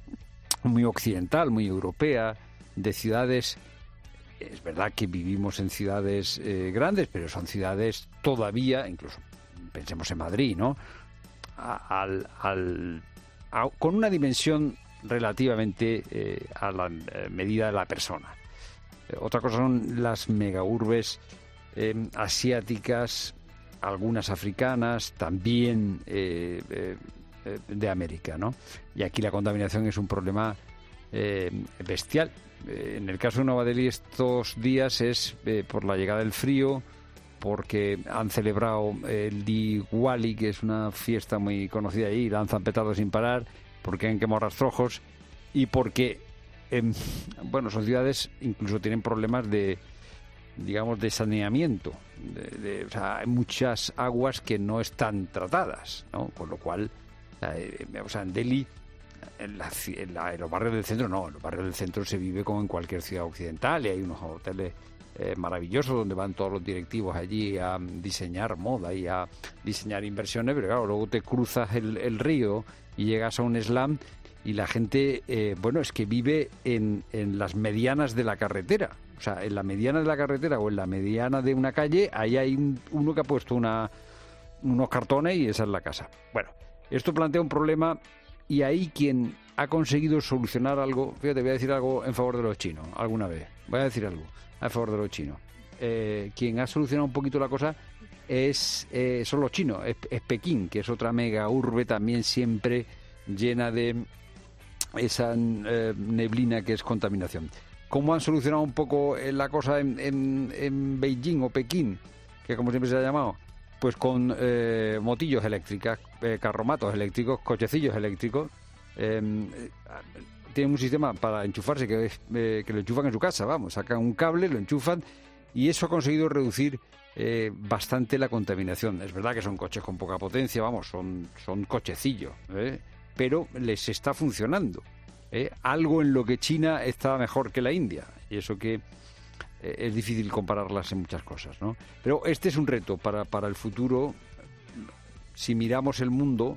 muy occidental, muy europea, de ciudades. Es verdad que vivimos en ciudades eh, grandes, pero son ciudades todavía, incluso pensemos en Madrid, ¿no? A, al, al, a, con una dimensión relativamente eh, a la eh, medida de la persona. Eh, otra cosa son las megaurbes eh, asiáticas, algunas africanas, también eh, eh, de América, ¿no? Y aquí la contaminación es un problema eh, bestial. Eh, en el caso de Nueva Delhi estos días es eh, por la llegada del frío, porque han celebrado el Diwali, que es una fiesta muy conocida allí, lanzan petardos sin parar, porque han quemado rastrojos, y porque, eh, bueno, son ciudades incluso tienen problemas de, digamos, de saneamiento. De, de, o sea, hay muchas aguas que no están tratadas, ¿no? Con lo cual, eh, o sea, en Delhi, en, la, en, la, en los barrios del centro no, en los barrios del centro se vive como en cualquier ciudad occidental, y hay unos hoteles eh, maravillosos donde van todos los directivos allí a diseñar moda y a diseñar inversiones, pero claro, luego te cruzas el, el río y llegas a un slum y la gente, eh, bueno, es que vive en, en las medianas de la carretera. O sea, en la mediana de la carretera o en la mediana de una calle, ahí hay un, uno que ha puesto una, unos cartones y esa es la casa. Bueno, esto plantea un problema, y ahí quien ha conseguido solucionar algo, fíjate, voy a decir algo en favor de los chinos, alguna vez, voy a decir algo a favor de los chinos. Eh, quien ha solucionado un poquito la cosa es eh, son los chinos, es, es Pekín, que es otra mega urbe también siempre llena de esa eh, neblina que es contaminación. ¿Cómo han solucionado un poco la cosa en, en, en Beijing o Pekín, que como siempre se ha llamado? Pues con eh, motillos eléctricas, eh, carromatos eléctricos, cochecillos eléctricos. Eh, tienen un sistema para enchufarse que, es, eh, que lo enchufan en su casa, vamos, sacan un cable, lo enchufan, y eso ha conseguido reducir eh, bastante la contaminación. Es verdad que son coches con poca potencia, vamos, son, son cochecillos, ¿eh? Pero les está funcionando. ¿Eh? Algo en lo que China está mejor que la India, y eso que eh, es difícil compararlas en muchas cosas, ¿no? Pero este es un reto para, para el futuro. Si miramos el mundo,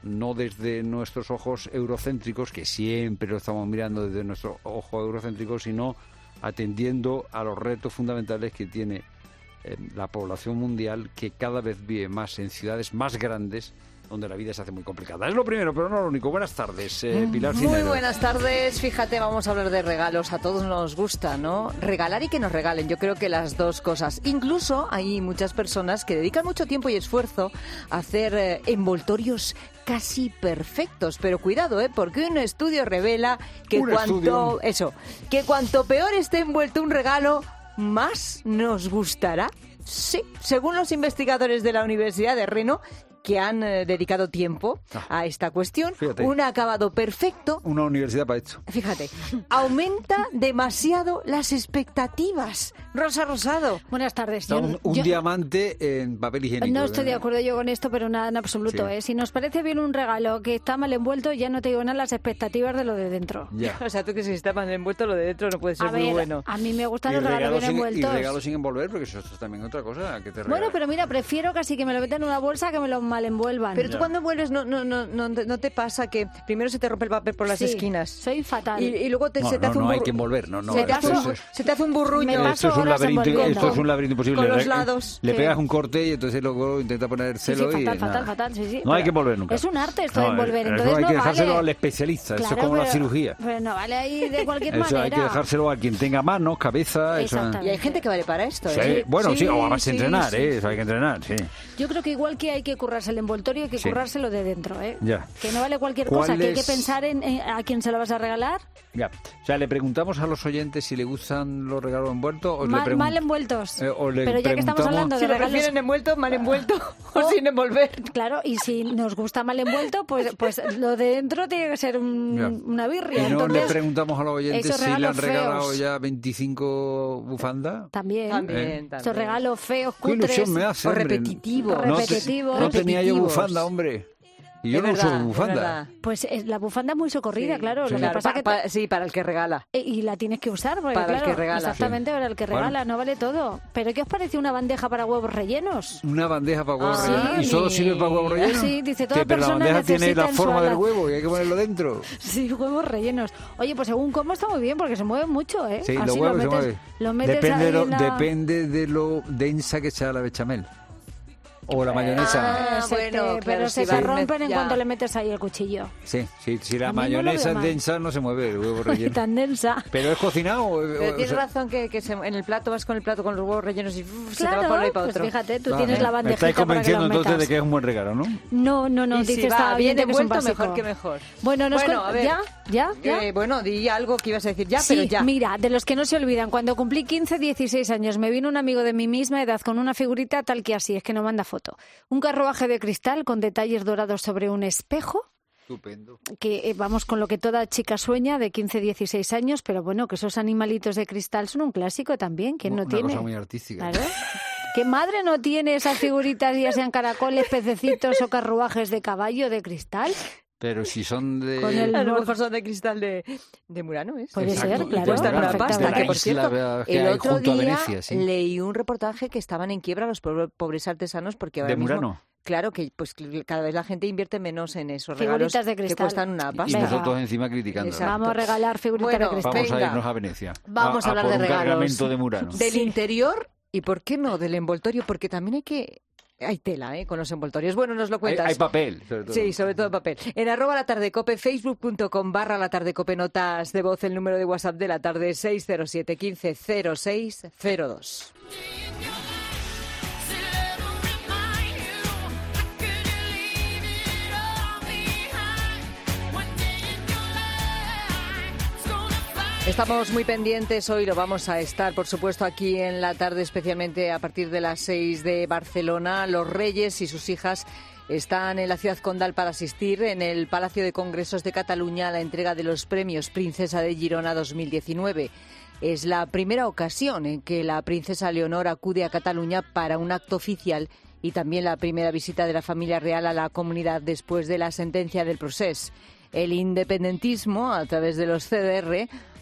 no desde nuestros ojos eurocéntricos, que siempre lo estamos mirando desde nuestro ojo eurocéntrico, sino atendiendo a los retos fundamentales que tiene eh, la población mundial, que cada vez vive más en ciudades más grandes, donde la vida se hace muy complicada. Es lo primero, pero no lo único. Buenas tardes, eh, Pilar Cisneros. Muy buenas tardes. Fíjate, vamos a hablar de regalos. A todos nos gusta, ¿no? Regalar y que nos regalen. Yo creo que las dos cosas. Incluso hay muchas personas que dedican mucho tiempo y esfuerzo a hacer eh, envoltorios casi perfectos. Pero cuidado, ¿eh? Porque un estudio revela que Un cuanto estudio. eso, que cuanto peor esté envuelto un regalo, más nos gustará. Sí, según los investigadores de la Universidad de Reno, que han eh, dedicado tiempo a esta cuestión, Fíjate. un acabado perfecto, Una universidad para esto. fíjate, aumenta demasiado las expectativas. Rosa Rosado. Buenas tardes. Está Yo- un, un yo- diamante en papel higiénico. No estoy ¿eh? de acuerdo yo con esto, pero nada en absoluto. Sí. ¿eh? Si nos parece bien un regalo que está mal envuelto, ya no te digo nada las expectativas de lo de dentro. Ya. O sea, tú que si está mal envuelto, lo de dentro no puede ser A muy ver, bueno. a mí me gustan Y los regalos bien sin, y envueltos. regalos sin envolver, porque eso es también otra cosa que te Bueno, regalan. pero mira, prefiero casi que me lo metan en una bolsa que me lo mal envuelvan. Pero tú cuando envuelves, no, no, no, no, no te pasa que primero se te rompe el papel por las Sí, esquinas. soy fatal. Y, y luego te, No, se te no, hace un no hay burru- que envolver, no, no. se, te hace Esto un, es- se te hace un burruño. Me Esto es un horas laberinto, envolviendo. esto es un laberinto imposible. Con los Le- lados. Le Sí. pegas un corte y entonces luego intenta poner el Sí, sí, celo y fatal, nada. fatal, fatal, sí, sí. No hay Pero que envolver nunca. Es un arte esto No, de envolver, eso entonces hay no que dejárselo vale. al especialista, eso es Claro, como la pero- cirugía. Pero no vale ahí de cualquier Eso manera. hay que dejárselo a quien tenga manos, cabeza. Eso. Exactamente. Y hay gente que vale para esto, Sí, ¿eh? bueno, sí, o vas sí, a entrenar, sí, ¿eh? sí. Eso hay que entrenar, sí. Yo creo que igual que hay que currarse el envoltorio, hay que Sí. currárselo de dentro, ¿eh? Ya. Que no vale cualquier ¿Cuál cosa, que hay que es- pensar en, en a quién se lo vas a regalar. Ya. O sea, le preguntamos a los oyentes si le gustan los regalos envueltos o le Mal, pregun- mal envueltos. eh, o le Pero ya que estamos preguntamos- hablando Si de lo regalos... prefieren envuelto, mal envuelto o sin envolver. Claro, y si nos gusta mal envuelto, pues pues lo de dentro tiene que ser un- Ya. una birria. Y no le Entonces, preguntamos a los oyentes esos si le han regalos regalado feos. ya veinticinco bufandas. También. También, ¿Eh? también. Estos regalos feos, Qué cutres. ilusión me hace, o hombre. repetitivos. No, te- Repetitivos. no tenía yo Repetitivos. bufanda, hombre. Y yo Es no verdad, uso es bufanda. verdad. Pues eh, la bufanda es muy socorrida, Sí, claro. sí. Lo que Claro, pasa pa- que pa- sí, para el que regala. Eh, y la tienes que usar, porque Para el claro, que regala. exactamente, para el que Bueno. regala, no vale todo. ¿Pero qué os parece una bandeja para huevos rellenos? Una bandeja para huevos Ah, rellenos. ¿Y sí. solo sirve para huevos rellenos? Sí, dice, toda Sí, pero la persona bandeja tiene necesita la en su forma del ala. huevo y hay que ponerlo dentro. Sí, huevos rellenos. Oye, pues según cómo está muy bien, porque se mueven mucho, ¿eh? Sí, Así los lo huevos se metes- mueven. lo metes Depende, de ahí lo, en la- depende de lo densa que sea la bechamel. O la mayonesa. Ah, se bueno, te- claro, pero si se va te a rompen en ya. cuanto le metes ahí el cuchillo. Sí, sí, si la A mí no lo mayonesa veo es mal. densa no se mueve el huevo relleno. Tan densa. ¿Pero es cocinado? o- Pero o tienes sea- razón que, que se- en el plato vas con el plato con los huevos rellenos y uf, se te va Claro, para un lado y para pues otro. fíjate, tú Vale. tienes la Me bandejita estáis para que convenciendo lo entonces de metas. que es un buen regalo, ¿no? No, no, no, Y si dice va está bien bien que es un envuelto, básico. mejor que mejor. Bueno, nos Bueno, cuen- a ver. ¿ya? ¿Ya? ¿Ya? Eh, bueno, di algo que ibas a decir ya, Sí, pero ya. mira, de los que no se olvidan, cuando cumplí quince, dieciséis años, me vino un amigo de mi misma edad con una figurita tal que así, es que no manda foto. Un carruaje de cristal con detalles dorados sobre un espejo, Estupendo. que eh, vamos con lo que toda chica sueña de quince, dieciséis años, pero bueno, que esos animalitos de cristal son un clásico también, ¿quién no Una tiene? cosa muy artística. Claro. ¿Qué madre no tiene esas figuritas, ya sean caracoles, pececitos o carruajes de caballo de cristal? Pero si son de... Con el- A lo mejor son de cristal de, de Murano, ¿es? Puede ser, Exacto, claro, Cuestan una perfectamente. pasta, De que la por isla cierto, que el hay otro junto a día Venecia, sí. leí un reportaje que estaban en quiebra los pobres, pobres artesanos porque ahora ¿De mismo... Murano? Claro que pues cada vez la gente invierte menos en esos Figuritas regalos de que cristal. cuestan una Y pasta. nosotros encima criticando. Exacto. Vamos a regalar figuritas Bueno, de cristal. Vamos Venga. a irnos a Venecia. Vamos a, hablar por de un regalos. cargamento de Murano. Del Sí. interior y, ¿por qué no?, del envoltorio, porque también hay que... Hay tela, ¿eh?, con los envoltorios. Bueno, nos lo Hay, cuentas. hay papel, sobre todo. Sí, sobre todo papel. En arroba la tarde cope, facebook.com barra la tarde cope, notas de voz, el número de WhatsApp de la tarde seis cero siete, quince, cero seis cero dos. Estamos muy pendientes, hoy lo vamos a estar, por supuesto, aquí en la tarde, especialmente a partir de las seis de Barcelona. Los reyes y sus hijas están en la ciudad condal para asistir en el Palacio de Congresos de Cataluña a la entrega de los premios Princesa de Girona dos mil diecinueve. Es la primera ocasión en que la princesa Leonor acude a Cataluña para un acto oficial y también la primera visita de la familia real a la comunidad después de la sentencia del procés. El independentismo, a través de los C D R,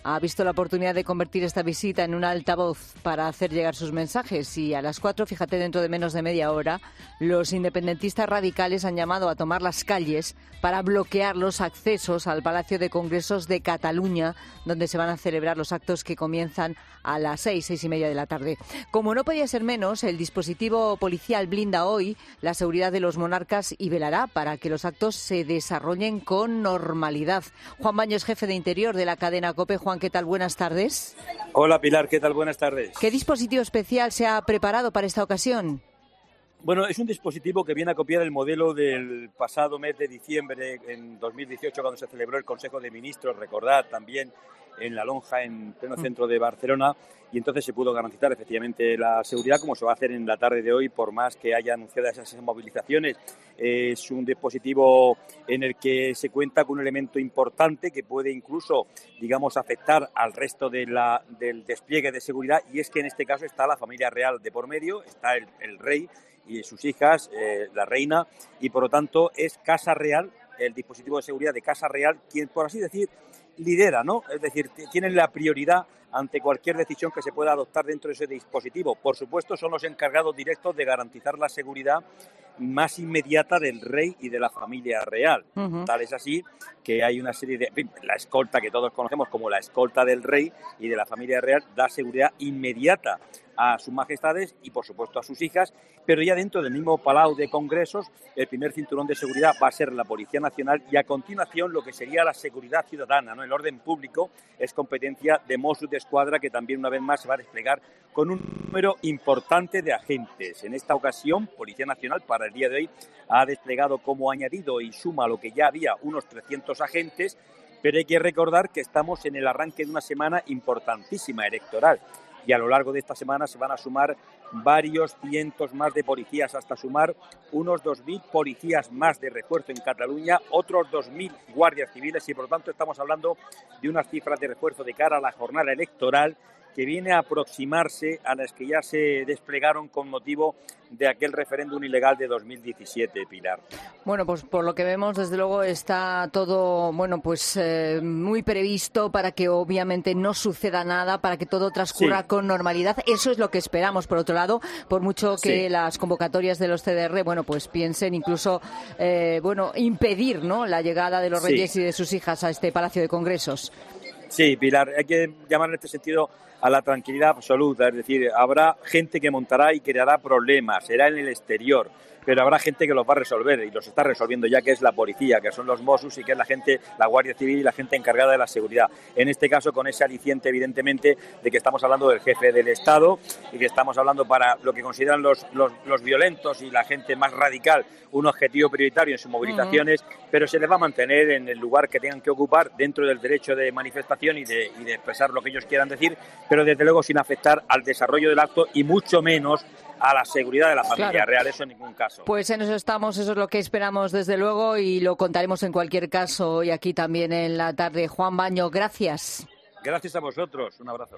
ha visto la oportunidad de convertir esta visita en un altavoz para hacer llegar sus mensajes y a las cuatro, fíjate, dentro de menos de media hora, los independentistas radicales han llamado a tomar las calles para bloquear los accesos al Palacio de Congresos de Cataluña, donde se van a celebrar los actos que comienzan a las seis, seis y media de la tarde. Como no podía ser menos, el dispositivo policial blinda hoy la seguridad de los monarcas y velará para que los actos se desarrollen con normalidad. Juan Baños, jefe de Interior de la cadena COPE. Juan, ¿qué tal? Buenas tardes. Hola Pilar, ¿qué tal? Buenas tardes. ¿Qué dispositivo especial se ha preparado para esta ocasión? Bueno, es un dispositivo que viene a copiar el modelo del pasado mes de diciembre, en dos mil dieciocho, cuando se celebró el Consejo de Ministros, recordad, también en La Lonja, en pleno centro de Barcelona, y entonces se pudo garantizar efectivamente la seguridad, como se va a hacer en la tarde de hoy, por más que haya anunciadas esas movilizaciones. Es un dispositivo en el que se cuenta con un elemento importante que puede incluso, digamos, afectar al resto de la, del despliegue de seguridad, y es que en este caso está la familia real de por medio, está el, el rey y sus hijas, eh, la reina, y por lo tanto es Casa Real, el dispositivo de seguridad de Casa Real, quien, por así decir, lidera, ¿no? Es decir, tienen la prioridad ante cualquier decisión que se pueda adoptar dentro de ese dispositivo. Por supuesto, son los encargados directos de garantizar la seguridad más inmediata del rey y de la familia real. Uh-huh. Tal es así que hay una serie de... En fin, la escolta que todos conocemos como la escolta del rey y de la familia real da seguridad inmediata a sus majestades y, por supuesto, a sus hijas, pero ya dentro del mismo Palau de Congresos, el primer cinturón de seguridad va a ser la Policía Nacional y, a continuación, lo que sería la seguridad ciudadana, ¿no? El orden público es competencia de Mossos d'Esquadra, que también, una vez más, se va a desplegar con un número importante de agentes. En esta ocasión, Policía Nacional, para el día de hoy, ha desplegado como añadido y suma lo que ya había unos trescientos agentes, pero hay que recordar que estamos en el arranque de una semana importantísima electoral. Y a lo largo de esta semana se van a sumar varios cientos más de policías, hasta sumar unos dos mil policías más de refuerzo en Cataluña, otros dos mil guardias civiles, y por lo tanto estamos hablando de unas cifras de refuerzo de cara a la jornada electoral que viene a aproximarse a las que ya se desplegaron con motivo de aquel referéndum ilegal de dos mil diecisiete, Pilar. Bueno, pues por lo que vemos, desde luego está todo, bueno, pues eh, muy previsto para que obviamente no suceda nada, para que todo transcurra sí. con normalidad. Eso es lo que esperamos. Por otro lado, por mucho que sí. las convocatorias de los C D R, bueno, pues piensen incluso, eh, bueno, impedir, ¿no?, la llegada de los reyes sí. y de sus hijas a este Palacio de Congresos. Sí, Pilar, hay que llamar en este sentido a la tranquilidad absoluta, es decir, habrá gente que montará y creará problemas, será en el exterior, pero habrá gente que los va a resolver y los está resolviendo ya, que es la policía, que son los Mossos y que es la gente, la Guardia Civil y la gente encargada de la seguridad. En este caso, con ese aliciente, evidentemente, de que estamos hablando del jefe del Estado y que estamos hablando para lo que consideran los, los, los violentos y la gente más radical un objetivo prioritario en sus movilizaciones, uh-huh. pero se les va a mantener en el lugar que tengan que ocupar dentro del derecho de manifestación y de, y de expresar lo que ellos quieran decir, pero desde luego sin afectar al desarrollo del acto y mucho menos a la seguridad de la familia claro. real, eso en ningún caso. Pues en eso estamos, eso es lo que esperamos desde luego y lo contaremos en cualquier caso hoy aquí también en la tarde. Juan Baño, gracias. Gracias a vosotros, un abrazo.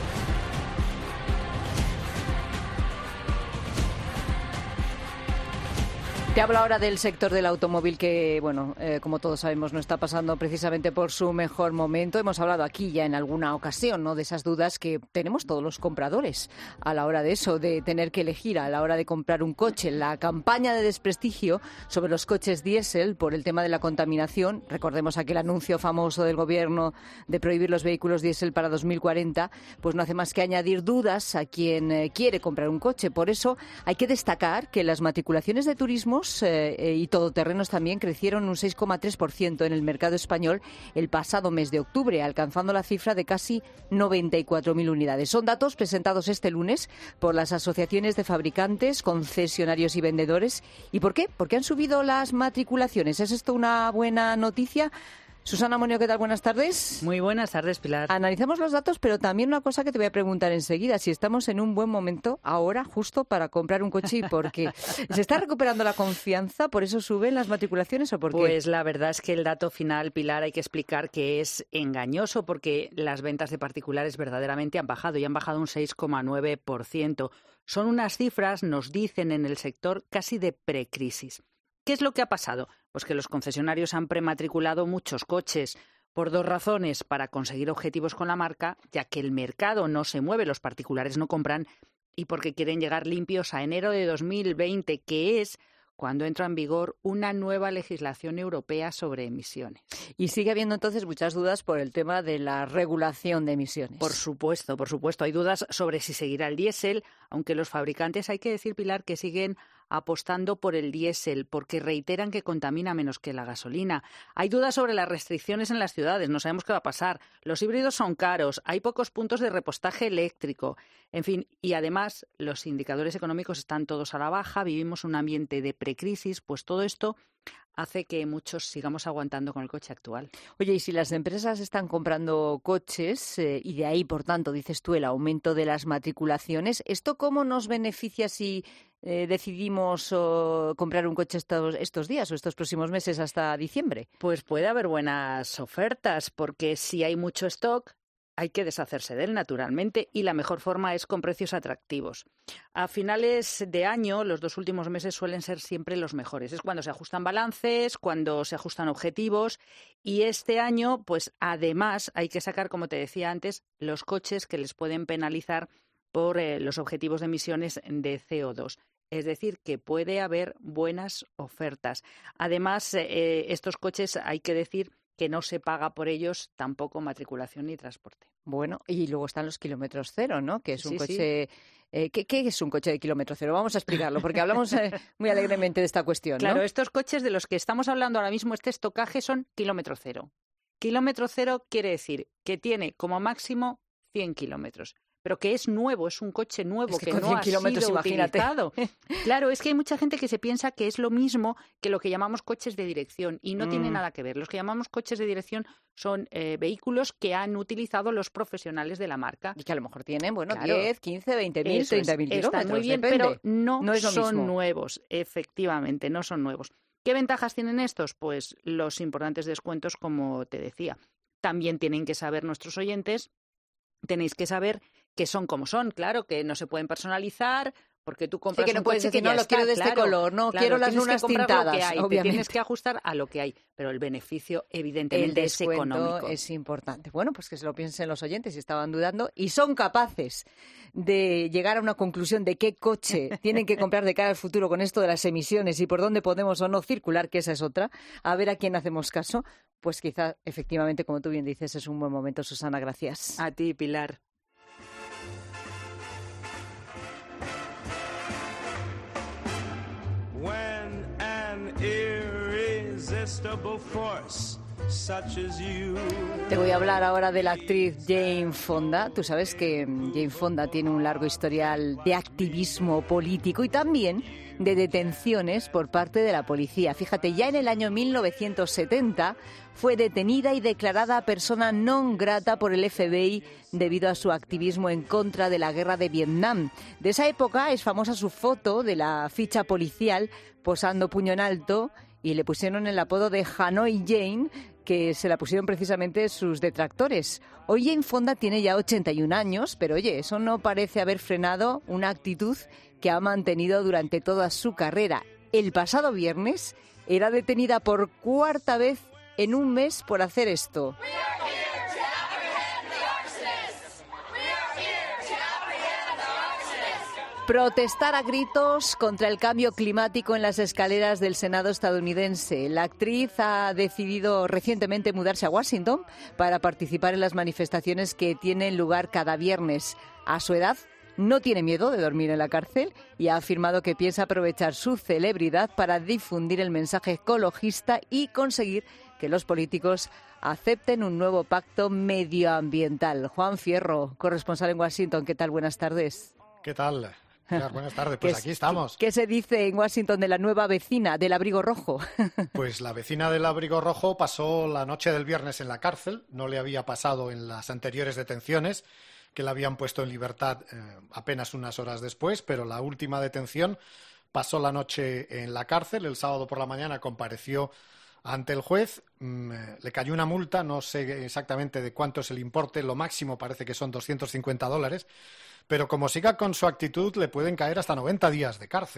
Te hablo ahora del sector del automóvil que, bueno, eh, como todos sabemos, no está pasando precisamente por su mejor momento. Hemos hablado aquí ya en alguna ocasión, ¿no?, de esas dudas que tenemos todos los compradores a la hora de eso, de tener que elegir a la hora de comprar un coche. La campaña de desprestigio sobre los coches diésel por el tema de la contaminación, recordemos aquel anuncio famoso del Gobierno de prohibir los vehículos diésel para dos mil cuarenta, pues no hace más que añadir dudas a quien eh, quiere comprar un coche. Por eso hay que destacar que las matriculaciones de turismos Eh, y todoterrenos también crecieron un seis coma tres por ciento en el mercado español el pasado mes de octubre, alcanzando la cifra de casi noventa y cuatro mil unidades. Son datos presentados este lunes por las asociaciones de fabricantes, concesionarios y vendedores. ¿Y por qué? Porque han subido las matriculaciones. ¿Es esto una buena noticia? Susana Moneo, ¿qué tal? Buenas tardes. Muy buenas tardes, Pilar. Analizamos los datos, pero también una cosa que te voy a preguntar enseguida, si estamos en un buen momento ahora justo para comprar un coche, porque ¿se está recuperando la confianza? ¿Por eso suben las matriculaciones o por qué? Pues la verdad es que el dato final, Pilar, hay que explicar que es engañoso porque las ventas de particulares verdaderamente han bajado y han bajado un seis coma nueve por ciento. Son unas cifras, nos dicen en el sector, casi de precrisis. ¿Qué es lo que ha pasado? Pues que los concesionarios han prematriculado muchos coches Por dos razones: para conseguir objetivos con la marca, ya que el mercado no se mueve, los particulares no compran, y porque quieren llegar limpios a enero de dos mil veinte, que es cuando entra en vigor una nueva legislación europea sobre emisiones. Y sigue habiendo entonces muchas dudas por el tema de la regulación de emisiones. Por supuesto, por supuesto. Hay dudas sobre si seguirá el diésel, aunque los fabricantes, hay que decir, Pilar, que siguen apostando por el diésel, porque reiteran que contamina menos que la gasolina. Hay dudas sobre las restricciones en las ciudades, no sabemos qué va a pasar. Los híbridos son caros, hay pocos puntos de repostaje eléctrico. En fin, y además los indicadores económicos están todos a la baja, vivimos un ambiente de precrisis, pues todo esto hace que muchos sigamos aguantando con el coche actual. Oye, y si las empresas están comprando coches eh, y de ahí, por tanto, dices tú, el aumento de las matriculaciones, ¿esto cómo nos beneficia si eh, decidimos oh, comprar un coche estos, estos días o estos próximos meses hasta diciembre? Pues puede haber buenas ofertas, porque si hay mucho stock, hay que deshacerse de él, naturalmente, y la mejor forma es con precios atractivos. A finales de año, los dos últimos meses suelen ser siempre los mejores. Es cuando se ajustan balances, cuando se ajustan objetivos, y este año, pues además, hay que sacar, como te decía antes, los coches que les pueden penalizar por eh, los objetivos de emisiones de C O dos. Es decir, que puede haber buenas ofertas. Además, eh, estos coches, hay que decir que no se paga por ellos tampoco matriculación ni transporte. Bueno, y luego están los kilómetros cero, ¿no? Que es un Sí, coche... Eh, ¿qué, ¿Qué es un coche de kilómetro cero? Vamos a explicarlo, porque hablamos eh, muy alegremente de esta cuestión, Claro, ¿no? estos coches de los que estamos hablando ahora mismo, este estocaje, son kilómetro cero. Kilómetro cero quiere decir que tiene como máximo cien kilómetros. Pero que es nuevo, es un coche nuevo, Es que que, con no cien ha kilómetros, sido imagínate. utilizado. Claro, es que hay mucha gente que se piensa que es lo mismo que lo que llamamos coches de dirección, y no Mm. tiene nada que ver. Los que llamamos coches de dirección son eh, vehículos que han utilizado los profesionales de la marca. Y que a lo mejor tienen, bueno, Claro. diez, quince, veinte mil, Eso es, treinta mil kilómetros. están muy bien, depende. pero no, No es lo son mismo. nuevos, efectivamente, no son nuevos. ¿Qué ventajas tienen estos? Pues los importantes descuentos, como te decía. También tienen que saber nuestros oyentes, tenéis que saber que son como son, claro, que no se pueden personalizar, porque tú compras que no un puedes coche decir, que no, ya lo está, quiero de este claro, color, no, claro, quiero las tienes que lunas comprar lo que tintadas, hay, te obviamente. tienes que ajustar a lo que hay, pero el beneficio El evidentemente es descuento económico. es importante. Bueno, pues que se lo piensen los oyentes si estaban dudando y son capaces de llegar a una conclusión de qué coche tienen que comprar de cara al futuro con esto de las emisiones y por dónde podemos o no circular, que esa es otra, a ver a quién hacemos caso, pues quizá efectivamente, como tú bien dices, es un buen momento, Susana, gracias. A ti, Pilar. When an irresistible force such as you. Te voy a hablar ahora de la actriz Jane Fonda. Tú sabes que Jane Fonda tiene un largo historial de activismo político y también de detenciones por parte de la policía. Fíjate, ya en el año mil novecientos setenta fue detenida y declarada persona non grata por el F B I debido a su activismo en contra de la guerra de Vietnam. De esa época es famosa su foto de la ficha policial posando puño en alto y le pusieron el apodo de Hanoi Jane, que se la pusieron precisamente sus detractores. Hoy Jane Fonda tiene ya ochenta y un años, pero oye, eso no parece haber frenado una actitud que ha mantenido durante toda su carrera. El pasado viernes era detenida por cuarta vez en un mes por hacer esto. Protestar a gritos contra el cambio climático en las escaleras del Senado estadounidense. La actriz ha decidido recientemente mudarse a Washington para participar en las manifestaciones que tienen lugar cada viernes. A su edad, no tiene miedo de dormir en la cárcel y ha afirmado que piensa aprovechar su celebridad para difundir el mensaje ecologista y conseguir que los políticos acepten un nuevo pacto medioambiental. Juan Fierro, corresponsal en Washington, ¿qué tal? Buenas tardes. ¿Qué tal? Pilar, buenas tardes, pues aquí estamos. ¿Qué se dice en Washington de la nueva vecina del abrigo rojo? Pues la vecina del abrigo rojo pasó la noche del viernes en la cárcel, no le había pasado en las anteriores detenciones, que la habían puesto en libertad eh, apenas unas horas después, pero la última detención pasó la noche en la cárcel, el sábado por la mañana compareció ante el juez, mmm, le cayó una multa, no sé exactamente de cuánto es el importe, lo máximo parece que son doscientos cincuenta dólares, pero como siga con su actitud le pueden caer hasta noventa días de cárcel.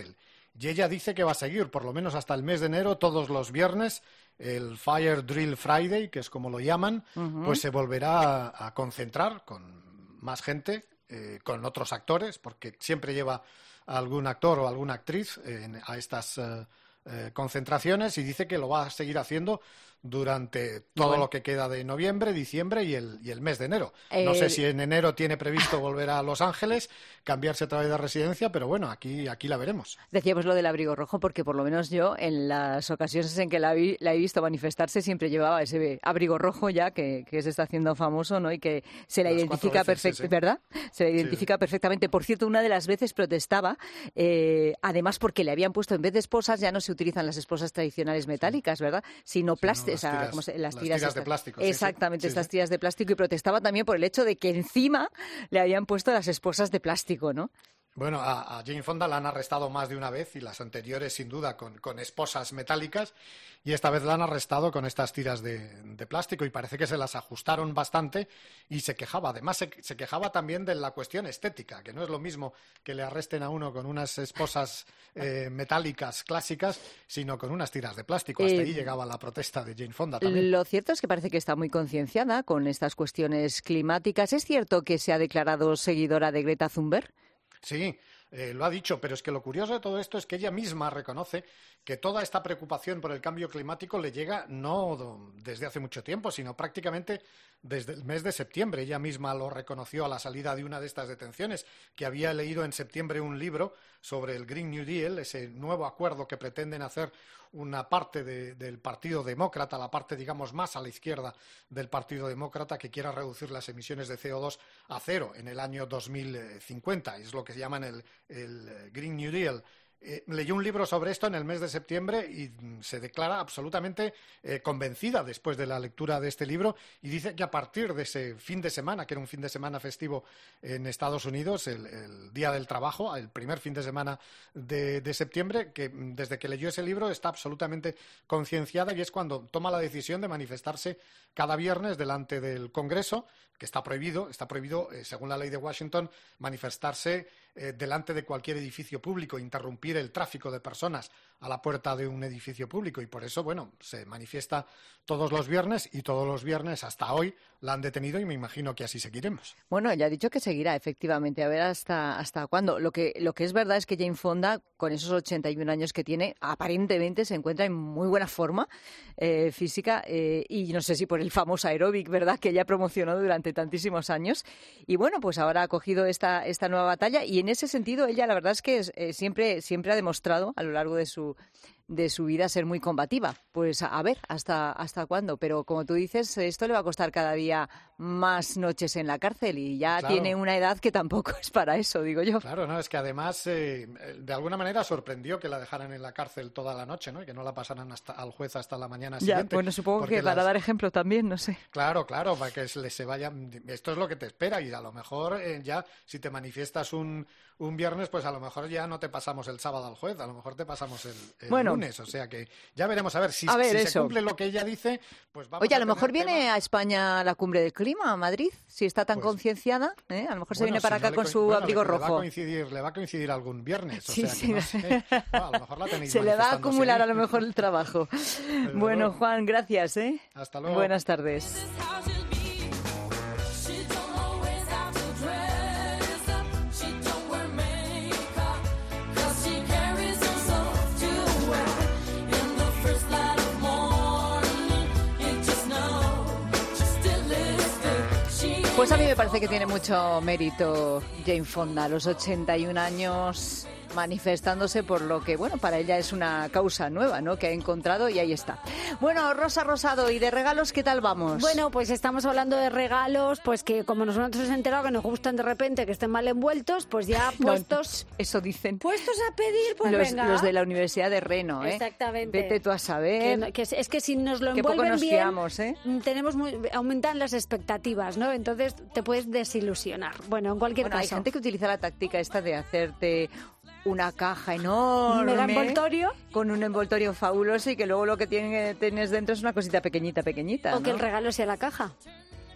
Y ella dice que va a seguir, por lo menos hasta el mes de enero, todos los viernes, el Fire Drill Friday, que es como lo llaman, uh-huh. pues se volverá a, a concentrar con más gente, eh, con otros actores, porque siempre lleva a algún actor o alguna actriz eh, a estas eh, eh, concentraciones, y dice que lo va a seguir haciendo durante todo bueno. lo que queda de noviembre, diciembre y el, y el mes de enero. Eh... No sé si en enero tiene previsto volver a Los Ángeles, cambiarse otra vez de residencia, pero bueno, aquí, aquí la veremos. Decíamos lo del abrigo rojo porque por lo menos yo, en las ocasiones en que la, vi, la he visto manifestarse, siempre llevaba ese abrigo rojo ya, que, que se está haciendo famoso, ¿no? Y que se la las identifica perfectamente, sí, sí. ¿verdad? Se la identifica sí. perfectamente. Por cierto, una de las veces protestaba, eh, además porque le habían puesto, en vez de esposas, ya no se utilizan las esposas tradicionales metálicas, ¿verdad? Sino plásticas. Las tiras, ¿cómo se, las las tiras, tiras de plástico. Exactamente, sí, sí. estas sí, sí. tiras de plástico, y protestaba también por el hecho de que encima le habían puesto las esposas de plástico, ¿no? Bueno, a, a Jane Fonda la han arrestado más de una vez, y las anteriores sin duda con, con esposas metálicas, y esta vez la han arrestado con estas tiras de, de plástico, y parece que se las ajustaron bastante y se quejaba. Además se, se quejaba también de la cuestión estética, que no es lo mismo que le arresten a uno con unas esposas eh, metálicas clásicas, sino con unas tiras de plástico. Hasta eh, ahí llegaba la protesta de Jane Fonda también. Lo cierto es que parece que está muy concienciada con estas cuestiones climáticas. ¿Es cierto que se ha declarado seguidora de Greta Thunberg? Sí, eh, lo ha dicho, pero es que lo curioso de todo esto es que ella misma reconoce que toda esta preocupación por el cambio climático le llega no desde hace mucho tiempo, sino prácticamente desde el mes de septiembre. Ella misma lo reconoció a la salida de una de estas detenciones, que había leído en septiembre un libro sobre el Green New Deal, ese nuevo acuerdo que pretenden hacer una parte de, del Partido Demócrata, la parte, digamos, más a la izquierda del Partido Demócrata, que quiera reducir las emisiones de C O dos a cero en el año dos mil cincuenta. Es lo que se llaman el, el Green New Deal. Eh, leyó un libro sobre esto en el mes de septiembre y se declara absolutamente eh, convencida después de la lectura de este libro, y dice que a partir de ese fin de semana, que era un fin de semana festivo en Estados Unidos, el, el Día del Trabajo, el primer fin de semana de, de septiembre, que desde que leyó ese libro está absolutamente concienciada, y es cuando toma la decisión de manifestarse cada viernes delante del Congreso, que está prohibido, está prohibido, eh, según la ley de Washington, manifestarse eh, delante de cualquier edificio público, interrumpir el tráfico de personas a la puerta de un edificio público, y por eso, bueno, se manifiesta todos los viernes, y todos los viernes hasta hoy la han detenido, y me imagino que así seguiremos. Bueno, ya ha dicho que seguirá, efectivamente, a ver hasta hasta cuándo. Lo que lo que es verdad es que Jane Fonda, con esos ochenta y un años que tiene, aparentemente se encuentra en muy buena forma eh, física, eh, y no sé si por el famoso aeróbic, ¿verdad?, que ella promocionó durante tantísimos años. Y bueno, pues ahora ha cogido esta esta nueva batalla, y en ese sentido ella, la verdad es que eh, siempre siempre ha demostrado a lo largo de su de su vida ser muy combativa. Pues a, a ver hasta hasta cuándo, pero como tú dices, esto le va a costar cada día más noches en la cárcel, y ya claro. tiene una edad que tampoco es para eso, digo yo. Claro, no, es que además eh, de alguna manera sorprendió que la dejaran en la cárcel toda la noche, ¿no? Y que no la pasaran hasta al juez hasta la mañana siguiente. Ya, bueno, supongo que para las... dar ejemplo también, no sé. Claro, claro, para que se, se vaya. Esto es lo que te espera, y a lo mejor eh, ya si te manifiestas un un viernes, pues a lo mejor ya no te pasamos el sábado al juez, a lo mejor te pasamos el, el bueno, lunes, o sea que ya veremos a ver si, a ver, si se cumple lo que ella dice, pues vamos. Oye, a, a lo mejor tema... viene a España la cumbre del clima, a Madrid, si está tan pues, concienciada, ¿eh? A lo mejor bueno, se viene para si acá no con co... su bueno, abrigo le, rojo. Le va a coincidir, le va a coincidir algún viernes, o sí, sea sí. que no sé, no, a lo mejor la tenéis se le va a acumular a lo mejor el trabajo. Bueno, Juan, gracias, ¿eh? Hasta luego. Buenas tardes. Pues a mí me parece que tiene mucho mérito Jane Fonda, a los ochenta y un años, manifestándose por lo que, bueno, para ella es una causa nueva, ¿no?, que ha encontrado, y ahí está. Bueno, Rosa Rosado, ¿y de regalos qué tal vamos? Bueno, pues estamos hablando de regalos, pues que como nosotros nos hemos enterado que nos gustan de repente, que estén mal envueltos, pues ya puestos... No, eso dicen. Puestos a pedir, pues los, venga. Los de la Universidad de Reno, ¿eh? Exactamente. Vete tú a saber. Que, que es, es que si nos lo Qué envuelven poco nos bien, fiamos, ¿eh? tenemos muy, aumentan las expectativas, ¿no? Entonces te puedes desilusionar. Bueno, en cualquier bueno, caso. Hay gente que utiliza la táctica esta de hacerte una caja enorme. ¿Un mega envoltorio? Con un envoltorio fabuloso, y que luego lo que tiene, tienes dentro es una cosita pequeñita, pequeñita. O ¿no? que el regalo sea la caja.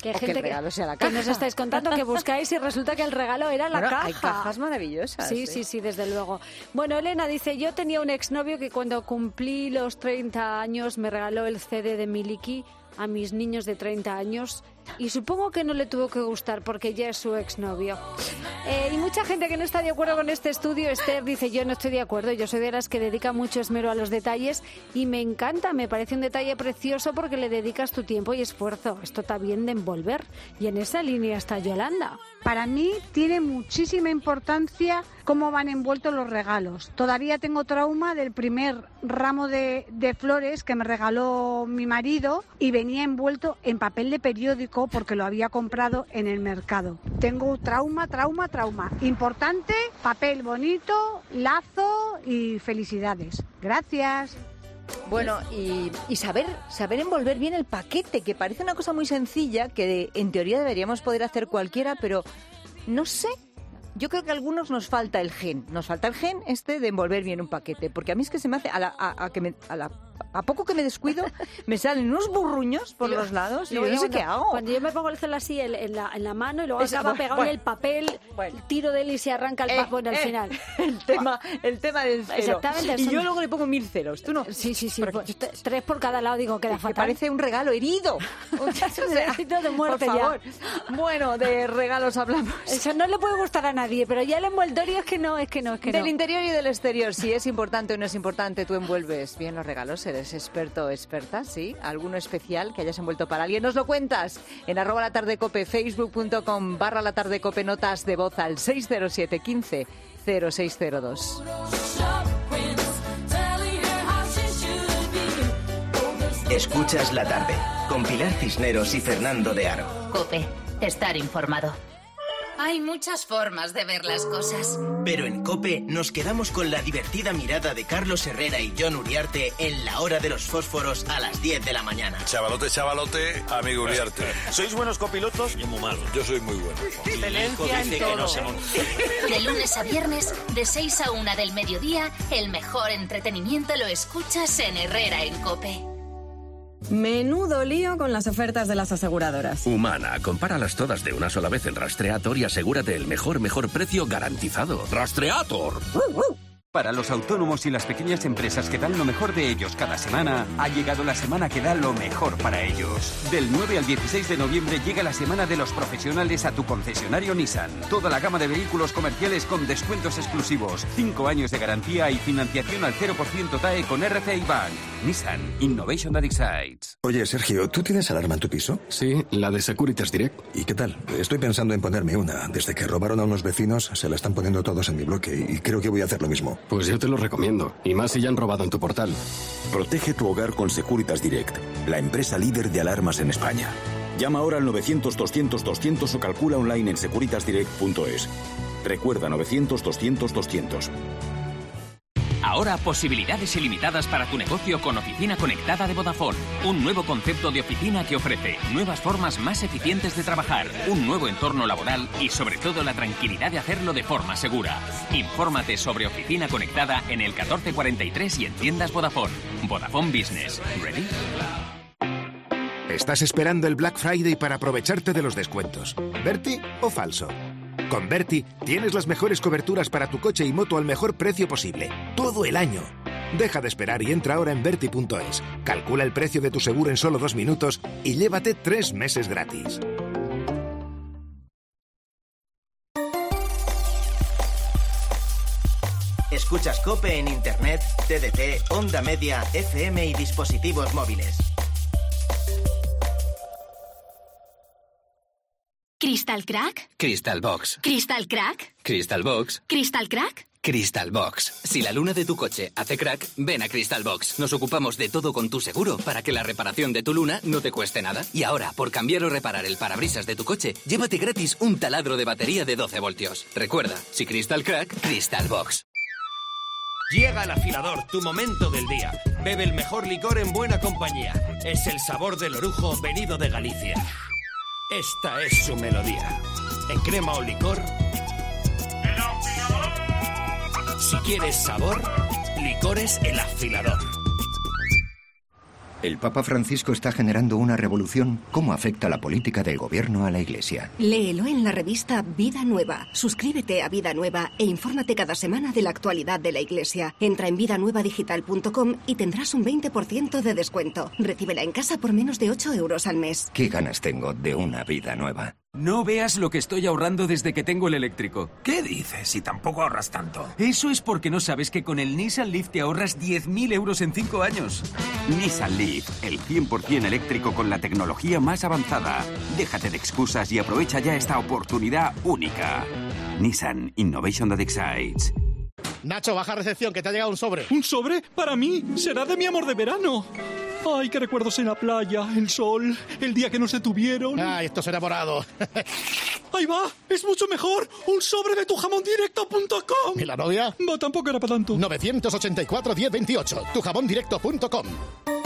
Que hay o que gente el regalo sea la que caja. nos estáis contando que buscáis y resulta que el regalo era la Bueno, caja. hay cajas maravillosas. Sí, ¿sí? sí, sí, desde luego. Bueno, Elena dice, yo tenía un exnovio que cuando cumplí los treinta años me regaló el C D de Miliki a mis niños de treinta años y supongo que no le tuvo que gustar porque ya es su exnovio. Eh, y mucha gente que no está de acuerdo con este estudio. Esther dice, yo no estoy de acuerdo, yo soy de las que dedica mucho esmero a los detalles y me encanta, me parece un detalle precioso porque le dedicas tu tiempo y esfuerzo. Esto está bien de envolver. Y en esa línea está Yolanda. Para mí tiene muchísima importancia cómo van envueltos los regalos. Todavía tengo trauma del primer ramo de, de flores que me regaló mi marido y venía envuelto en papel de periódico porque lo había comprado en el mercado. Tengo trauma, trauma, trauma. Importante, papel bonito, lazo y felicidades. Gracias. Bueno, y, y saber saber envolver bien el paquete, que parece una cosa muy sencilla, que en teoría deberíamos poder hacer cualquiera, pero no sé. Yo creo que a algunos nos falta el gen, nos falta el gen este de envolver bien un paquete, porque a mí es que se me hace, a, la, a, a, que me, a, la, a poco que me descuido, me salen unos burruños por los lados y yo no sé qué hago. Cuando yo me pongo el cel así en, en, la, en la mano y luego Esa, acaba bueno, pegado bueno. en el papel, Bueno. tiro de él y se arranca el Eh, papel bueno, al eh, final. El tema, el tema del cero. Exactamente. Y son- yo luego le pongo mil ceros, ¿tú no? Sí, sí, sí. pues, t- tres por cada lado, digo, queda Que fatal. parece un regalo herido. O sea, Necesito de muerte por ya. favor. Bueno, de regalos hablamos. Eso no le puede gustar a nadie, pero ya el envoltorio es que no, es que no, es que Del no. interior y del exterior, si es importante o no es importante, tú envuelves bien los regalos, eres experto o experta, ¿sí? ¿Alguno especial que hayas envuelto para alguien? Nos lo cuentas en arroba la tarde cope, facebook.com barra la tarde cope, notas de voz al seis cero siete quince cero seis cero dos. Escuchas la tarde con Pilar Cisneros y Fernando de Aro. Cope, estar informado. Hay muchas formas de ver las cosas. Pero en COPE nos quedamos con la divertida mirada de Carlos Herrera y John Uriarte en la hora de los fósforos a las diez de la mañana. Chavalote, chavalote, amigo Uriarte. ¿Sois buenos copilotos? Yo muy malo. Yo soy muy bueno. Excelencia en todo. De lunes a viernes, de seis a una del mediodía, el mejor entretenimiento lo escuchas en Herrera en COPE. Menudo lío con las ofertas de las aseguradoras. Humana, compáralas todas de una sola vez en Rastreator y asegúrate el mejor, mejor precio garantizado. ¡Rastreator! Para los autónomos y las pequeñas empresas que dan lo mejor de ellos cada semana, ha llegado la semana que da lo mejor para ellos. Del nueve al dieciséis de noviembre llega la semana de los profesionales a tu concesionario Nissan. Toda la gama de vehículos comerciales con descuentos exclusivos, cinco años de garantía y financiación al cero por ciento T A E con R C I Bank. Nissan Innovation that excites. Oye, Sergio, ¿tú tienes alarma en tu piso? Sí, la de Securitas Direct. ¿Y qué tal? Estoy pensando en ponerme una. Desde que robaron a unos vecinos, se la están poniendo todos en mi bloque y creo que voy a hacer lo mismo. Pues yo te lo recomiendo, y más si ya han robado en tu portal. Protege tu hogar con Securitas Direct, la empresa líder de alarmas en España. Llama ahora al novecientos doscientos doscientos o calcula online en securitas direct punto es. Recuerda novecientos doscientos doscientos. Ahora posibilidades ilimitadas para tu negocio con Oficina Conectada de Vodafone. Un nuevo concepto de oficina que ofrece nuevas formas más eficientes de trabajar, un nuevo entorno laboral y sobre todo la tranquilidad de hacerlo de forma segura. Infórmate sobre Oficina Conectada en el catorce cuarenta y tres y en tiendas Vodafone. Vodafone Business. ¿Ready? ¿Estás esperando el Black Friday para aprovecharte de los descuentos? ¿Berti o falso? Con Berti tienes las mejores coberturas para tu coche y moto al mejor precio posible, todo el año. Deja de esperar y entra ahora en Berti punto es. Calcula el precio de tu seguro en solo dos minutos y llévate tres meses gratis. Escuchas COPE en Internet, T D T, Onda Media, F M y dispositivos móviles. ¿Crystal Crack? Crystal Box. ¿Crystal Crack? Crystal Box. ¿Crystal Crack? Crystal Box. Si la luna de tu coche hace crack, ven a Crystal Box. Nos ocupamos de todo con tu seguro para que la reparación de tu luna no te cueste nada. Y ahora, por cambiar o reparar el parabrisas de tu coche, llévate gratis un taladro de batería de doce voltios. Recuerda, si Crystal Crack, Crystal Box. Llega el afilador, tu momento del día. Bebe el mejor licor en buena compañía. Es el sabor del orujo venido de Galicia. Esta es su melodía. En crema o licor. Si quieres sabor, Licores El Afilador. El Papa Francisco está generando una revolución. ¿Cómo afecta la política del gobierno a la Iglesia? Léelo en la revista Vida Nueva. Suscríbete a Vida Nueva e infórmate cada semana de la actualidad de la Iglesia. Entra en vida nueva digital punto com y tendrás un veinte por ciento de descuento. Recíbela en casa por menos de ocho euros al mes. ¿Qué ganas tengo de una vida nueva? No veas lo que estoy ahorrando desde que tengo el eléctrico. ¿Qué dices? Si tampoco ahorras tanto. Eso es porque no sabes que con el Nissan Leaf te ahorras diez mil euros en cinco años. Nissan Leaf, el cien por ciento eléctrico con la tecnología más avanzada. Déjate de excusas y aprovecha ya esta oportunidad única. Nissan Innovation that excites. Nacho, baja recepción, que te ha llegado un sobre. ¿Un sobre? ¿Para mí? Será de mi amor de verano. Ay, qué recuerdos en la playa, el sol, el día que nos detuvieron. Ay, esto será morado. Ahí va, es mucho mejor. Un sobre de tu jamón directo punto com. ¿Y la novia? No, tampoco era para tanto. nueve ocho cuatro, diez veintiocho, tu jamón directo punto com.